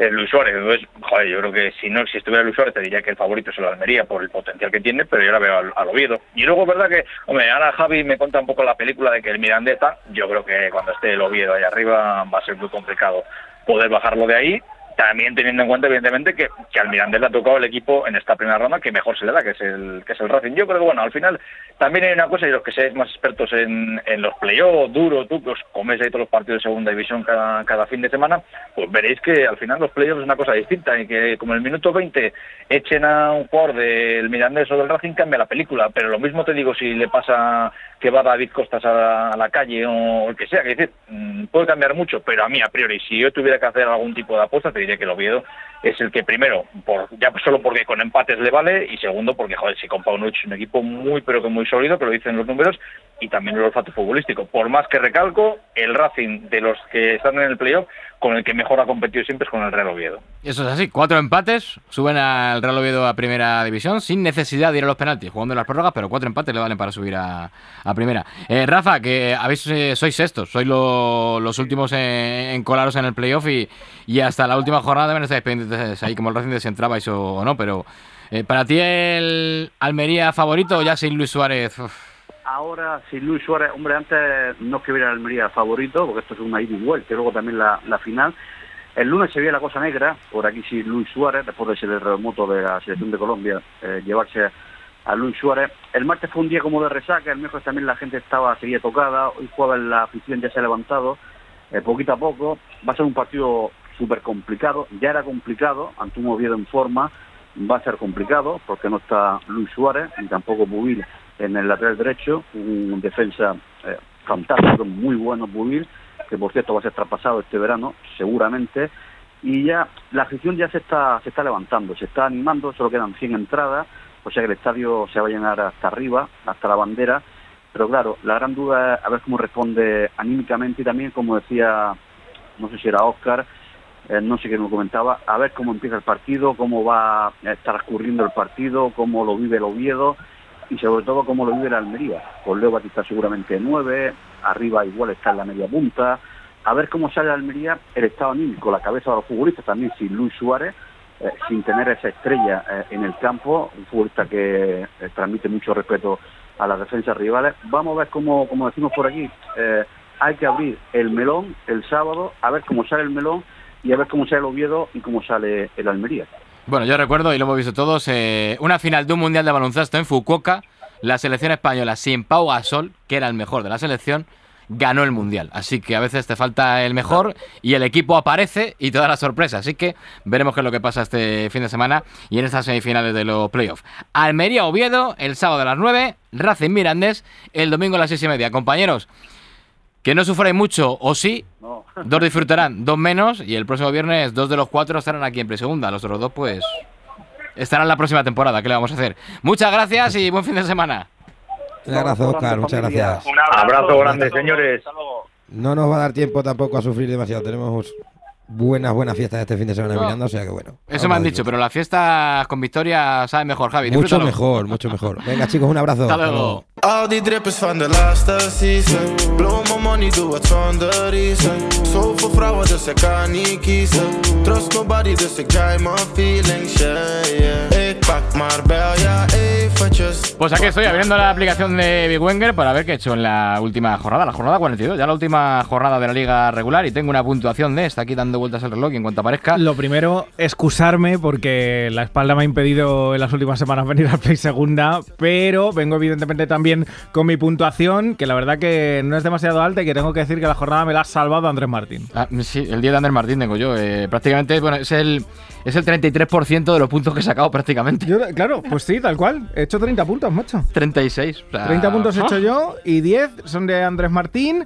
es Luis Suárez. Entonces, joder, yo creo que si no si estuviera Luis Suárez te diría que el favorito es el Almería por el potencial que tiene, pero yo ahora veo al, al Oviedo. Y luego es verdad que, hombre, ahora Javi me cuenta un poco la película de que el Mirandés está, yo creo que cuando esté el Oviedo ahí arriba va a ser muy complicado poder bajarlo de ahí. También teniendo en cuenta, evidentemente, que, que al Mirandés le ha tocado el equipo en esta primera ronda que mejor se le da, que es el que es el Racing. Yo creo que, bueno, al final también hay una cosa, y los que seáis más expertos en, en los playoffs, duro, tú que os coméis ahí todos los partidos de segunda división cada, cada fin de semana, pues veréis que al final los playoffs es una cosa distinta y que como en el minuto veinte echen a un jugador del Mirandés o del Racing cambia la película, pero lo mismo te digo si le pasa que va David Costas a la, a la calle o el que sea, que decir, puede cambiar mucho, pero a mí a priori, si yo tuviera que hacer algún tipo de apuesta, te diría que el Oviedo es el que primero, por, ya solo porque con empates le vale, y segundo porque, joder, si con Paunovic es un equipo muy pero que muy sólido, que lo dicen los números, y también el olfato futbolístico. Por más que recalco, el Racing de los que están en el playoff, con el que mejor ha competido siempre es con el Real Oviedo. Eso es así, cuatro empates, suben al Real Oviedo a primera división, sin necesidad de ir a los penaltis, jugando en las prórrogas, pero cuatro empates le valen para subir a, a primera. Eh, Rafa, que habéis, eh, sois sextos, sois lo, los últimos en, en colaros en el playoff y, y hasta la última jornada deben estar pendientes ahí, como el Racing, de si entrabais o, o no, pero eh, ¿para ti el Almería favorito o ya sin Luis Suárez? Uf. Ahora, si Luis Suárez, hombre, antes no es que hubiera Almería favorito, porque esto es una ida y vuelta, y luego también la, la final. El lunes se veía la cosa negra, por aquí sí Luis Suárez, después de ser el remoto de la selección de Colombia, eh, llevarse a Luis Suárez. El martes fue un día como de resaca, el miércoles también la gente estaba, seguía tocada, hoy jueves la afición ya se ha levantado, eh, poquito a poco. Va a ser un partido súper complicado, ya era complicado, ante un Oviedo en forma, va a ser complicado, porque no está Luis Suárez, ni tampoco Bubil en el lateral derecho, un defensa eh, fantástico, muy bueno Bubil, que por cierto va a ser traspasado este verano, seguramente, y ya la afición ya se está se está levantando, se está animando, solo quedan cien entradas, o sea que el estadio se va a llenar hasta arriba, hasta la bandera, pero claro, la gran duda es a ver cómo responde anímicamente y también, como decía, no sé si era Óscar, eh, no sé quién lo comentaba, a ver cómo empieza el partido, cómo va a estar transcurriendo el partido, cómo lo vive el Oviedo, y sobre todo cómo lo vive la Almería, con Leo Batista seguramente nueve, arriba igual está en la media punta, a ver cómo sale la Almería, el estado anímico, la cabeza de los futbolistas también, sin Luis Suárez, eh, sin tener esa estrella eh, en el campo, un futbolista que eh, transmite mucho respeto a las defensas rivales. Vamos a ver cómo, como decimos por aquí, eh, hay que abrir el melón el sábado, a ver cómo sale el melón y a ver cómo sale el Oviedo y cómo sale el Almería. Bueno, yo recuerdo, y lo hemos visto todos, eh, una final de un Mundial de Baloncesto en Fukuoka, la selección española sin Pau Gasol, que era el mejor de la selección, ganó el Mundial. Así que a veces te falta el mejor y el equipo aparece y te da la sorpresa. Así que veremos qué es lo que pasa este fin de semana y en estas semifinales de los playoffs. Almería-Oviedo, el sábado a las nueve, Racing-Mirandés, el domingo a las seis y media. Compañeros, que no sufráis mucho, o sí, no. Dos disfrutarán, dos menos, y el próximo viernes dos de los cuatro estarán aquí en Presegunda. Los otros dos, pues, estarán la próxima temporada. ¿Qué le vamos a hacer? Muchas gracias y buen fin de semana. Un abrazo, Óscar, muchas gracias. Un abrazo, abrazo grande, señores. No nos va a dar tiempo tampoco a sufrir demasiado. Tenemos buenas, buenas fiestas este fin de semana no. mirando, o sea que bueno. Eso me han dicho, pero las fiestas con victoria saben mejor, Javi. Mucho Disfrútalo. mejor, mucho mejor. Venga, chicos, un abrazo. Hasta luego. Al die drippers van de laatste season. Blow my money, doe het zonder reason. Zoveel vrouwen, dus ik kan niet kiezen. Trust nobody, dus ik dry my feelings, yeah, yeah. Ik pak maar bel, ja, eventjes. Pues aquí estoy abriendo la aplicación de Big Wenger para ver qué he hecho en la última jornada, la jornada cuarenta y dos, ya la última jornada de la liga regular, y tengo una puntuación de esta aquí dando vueltas el reloj y en cuanto aparezca. Lo primero, excusarme porque la espalda me ha impedido en las últimas semanas venir al Play Segunda, pero vengo evidentemente también con mi puntuación, que la verdad que no es demasiado alta y que tengo que decir que la jornada me la ha salvado Andrés Martín. Ah, sí, el día de Andrés Martín tengo yo. Eh, prácticamente, bueno, es el, es el treinta y tres por ciento de los puntos que he sacado prácticamente. Yo, claro, pues sí, tal cual. He hecho treinta puntos, macho. treinta y seis. O sea, treinta puntos he hecho yo y diez son de Andrés Martín,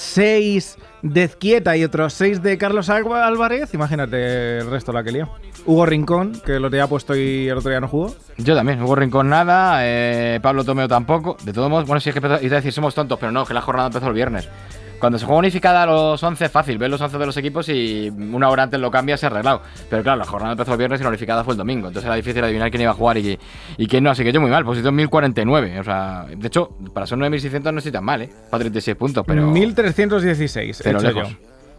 seis de Ezquieta y otros seis de Carlos Álvarez. Imagínate el resto la que lío. Hugo Rincón, que el otro día ha puesto y el otro día no jugó. Yo también, Hugo Rincón nada, eh, Pablo Tomeo tampoco. De todos modos, bueno, si es que iba a decir somos tontos, pero no, que la jornada empezó el viernes. Cuando se juega unificada a los once es fácil, ves los once de los equipos y una hora antes lo cambias, se ha arreglado. Pero claro, la jornada empezó el viernes y la unificada fue el domingo. Entonces era difícil adivinar quién iba a jugar y, y quién no. Así que yo muy mal, posición mil cuarenta y nueve. O sea, de hecho, para ser nueve mil seiscientos no estoy tan mal, ¿eh? Para treinta y seis puntos, pero... mil trescientos dieciséis, pero he hecho lejos. yo.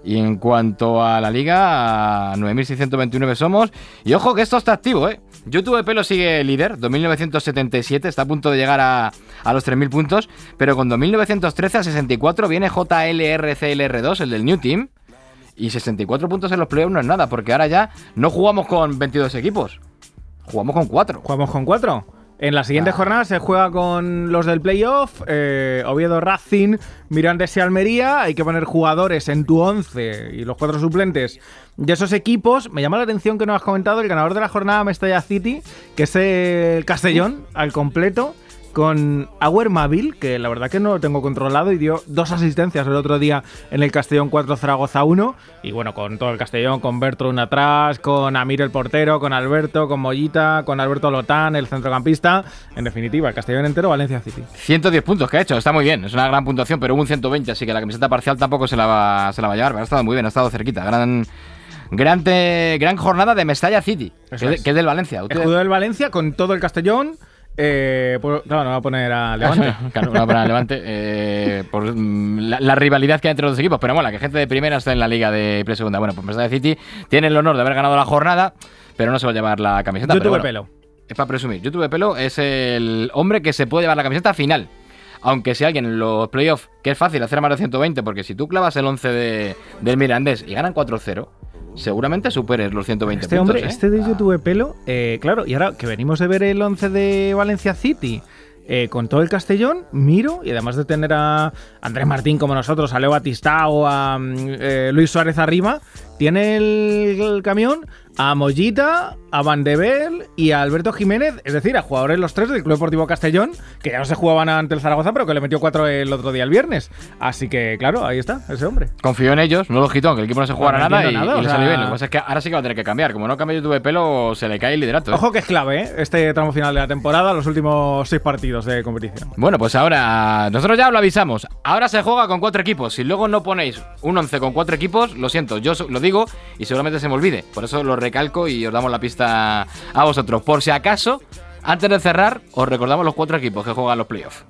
Y en cuanto a la liga, nueve mil seiscientos veintinueve somos. Y ojo que esto está activo, ¿eh? YouTube Pelo sigue líder, dos mil novecientos setenta y siete, está a punto de llegar a, a los tres mil puntos, pero con dos mil novecientos trece a sesenta y cuatro viene J L R C L R dos, el del New Team, y sesenta y cuatro puntos en los playoffs no es nada, porque ahora ya no jugamos con veintidós equipos, jugamos con cuatro. ¿Jugamos con cuatro? En la siguiente ah. jornada se juega con los del playoff, eh, Oviedo Racing, Mirandés y Almería. Hay que poner jugadores en tu once y los cuatro suplentes de esos equipos. Me llama la atención que no has comentado el ganador de la jornada, Mestalla City, que es el Castellón al completo, con Auer Mabil, que la verdad que no lo tengo controlado y dio dos asistencias el otro día en el Castellón cuatro, Zaragoza uno. Y bueno, con todo el Castellón, con Bertrun atrás, con Amir el portero, con Alberto, con Mollita, con Alberto Lotán, el centrocampista. En definitiva, el Castellón entero, Valencia City. ciento diez puntos que ha hecho, está muy bien, es una gran puntuación, pero hubo un ciento veinte, así que la camiseta parcial tampoco se la va, se la va a llevar, pero ha estado muy bien, ha estado cerquita. Gran... Gran, te, gran jornada de Mestalla City, que es, es. que es del Valencia. ¿Usted? El jugador del Valencia con todo el Castellón. Eh, pues, claro, no va a poner a Levante. Claro, no va a poner a Levante eh, por la, la rivalidad que hay entre los dos equipos. Pero mola, que gente de primera está en la liga de pre-segunda. Bueno, pues Mestalla City tiene el honor de haber ganado la jornada, pero no se va a llevar la camiseta. Yo pero tuve bueno, pelo. Es para presumir. Yo tuve pelo, es el hombre que se puede llevar la camiseta final. Aunque si alguien en los playoffs, que es fácil hacer más de ciento veinte, porque si tú clavas el once de, del Mirandés y ganan cuatro cero, seguramente superes los ciento veinte este puntos. Hombre, ¿eh? Este de yo tuve pelo, eh, claro, y ahora que venimos de ver el once de Valencia City, eh, con todo el Castellón, miro, y además de tener a Andrés Martín como nosotros, a Leo Batista o a eh, Luis Suárez arriba, tiene el, el camión a Mollita, a Van de Bel y a Alberto Jiménez, es decir, a jugadores los tres del Club Deportivo Castellón, que ya no se jugaban ante el Zaragoza, pero que le metió cuatro el otro día el viernes. Así que, claro, ahí está, ese hombre. Confío en ellos, no lo quitó, aunque el equipo no se jugara no nada, y, nada y le sea... salió bien. Lo que pasa es que ahora sí que va a tener que cambiar. Como no cambie YouTube pelo, se le cae el liderato. ¿eh? Ojo que es clave, ¿eh? Este tramo final de la temporada, los últimos seis partidos de competición. Bueno, pues ahora, nosotros ya lo avisamos. Ahora se juega con cuatro equipos. Si luego no ponéis un once con cuatro equipos, lo siento, yo lo digo y seguramente se me olvide. Por eso lo recalco y os damos la pista a vosotros. Por si acaso, antes de cerrar, os recordamos los cuatro equipos que juegan los playoffs.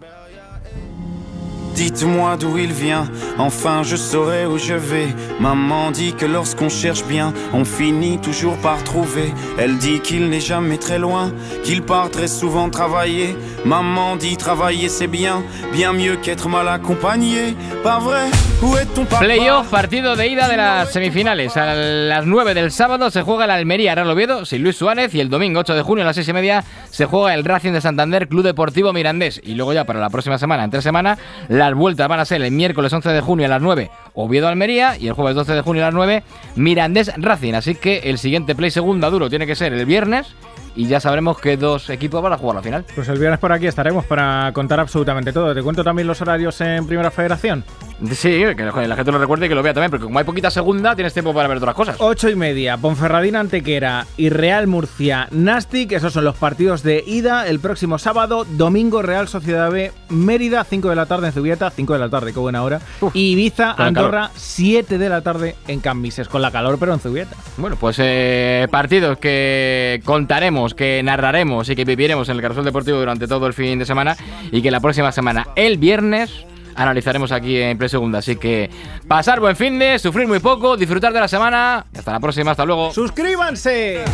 Dites-moi d'où il vient, enfin je saurai où je vais. Maman dit que lorsqu'on cherche bien, on finit toujours par trouver. Elle dit qu'il n'est jamais très loin, qu'il part très souvent travailler. Maman dit travailler c'est bien, bien mieux qu'être mal accompagné. Pas vrai? Où est ton papa? Playoff, partido de ida de las semifinales. A las nueve del sábado se juega el Almería Real Oviedo sin Luis Suárez, y el domingo ocho de junio a las seis y media se juega el Racing de Santander Club Deportivo Mirandés. Y luego ya para la próxima semana, en tres semanas, las vueltas van a ser el miércoles once de junio a las nueve Oviedo Almería y el jueves doce de junio a las nueve Mirandés Racing. Así que el siguiente play segunda duro tiene que ser el viernes y ya sabremos qué dos equipos van a jugar la final. Pues el viernes por aquí estaremos para contar absolutamente todo. ¿Te cuento también los horarios en Primera Federación? Sí, que la gente lo recuerde y que lo vea también, porque como hay poquita segunda, tienes tiempo para ver otras cosas. Ocho y media, Ponferradina Antequera y Real Murcia Nastic. Esos son los partidos de ida el próximo sábado. Domingo Real Sociedad B Mérida, cinco de la tarde en Zubieta, cinco de la tarde, qué buena hora. Uf, y Ibiza Andorra, siete de la tarde en Cambises, con la calor pero en Zubieta. Bueno, pues eh, partidos que contaremos, que narraremos y que viviremos en el Carrusel Deportivo durante todo el fin de semana, y que la próxima semana, el viernes, analizaremos aquí en Presegunda. Así que pasar buen fin de, sufrir muy poco, disfrutar de la semana. Hasta la próxima, hasta luego. ¡Suscríbanse!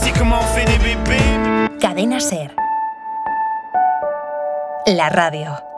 Cadena Ser, la radio.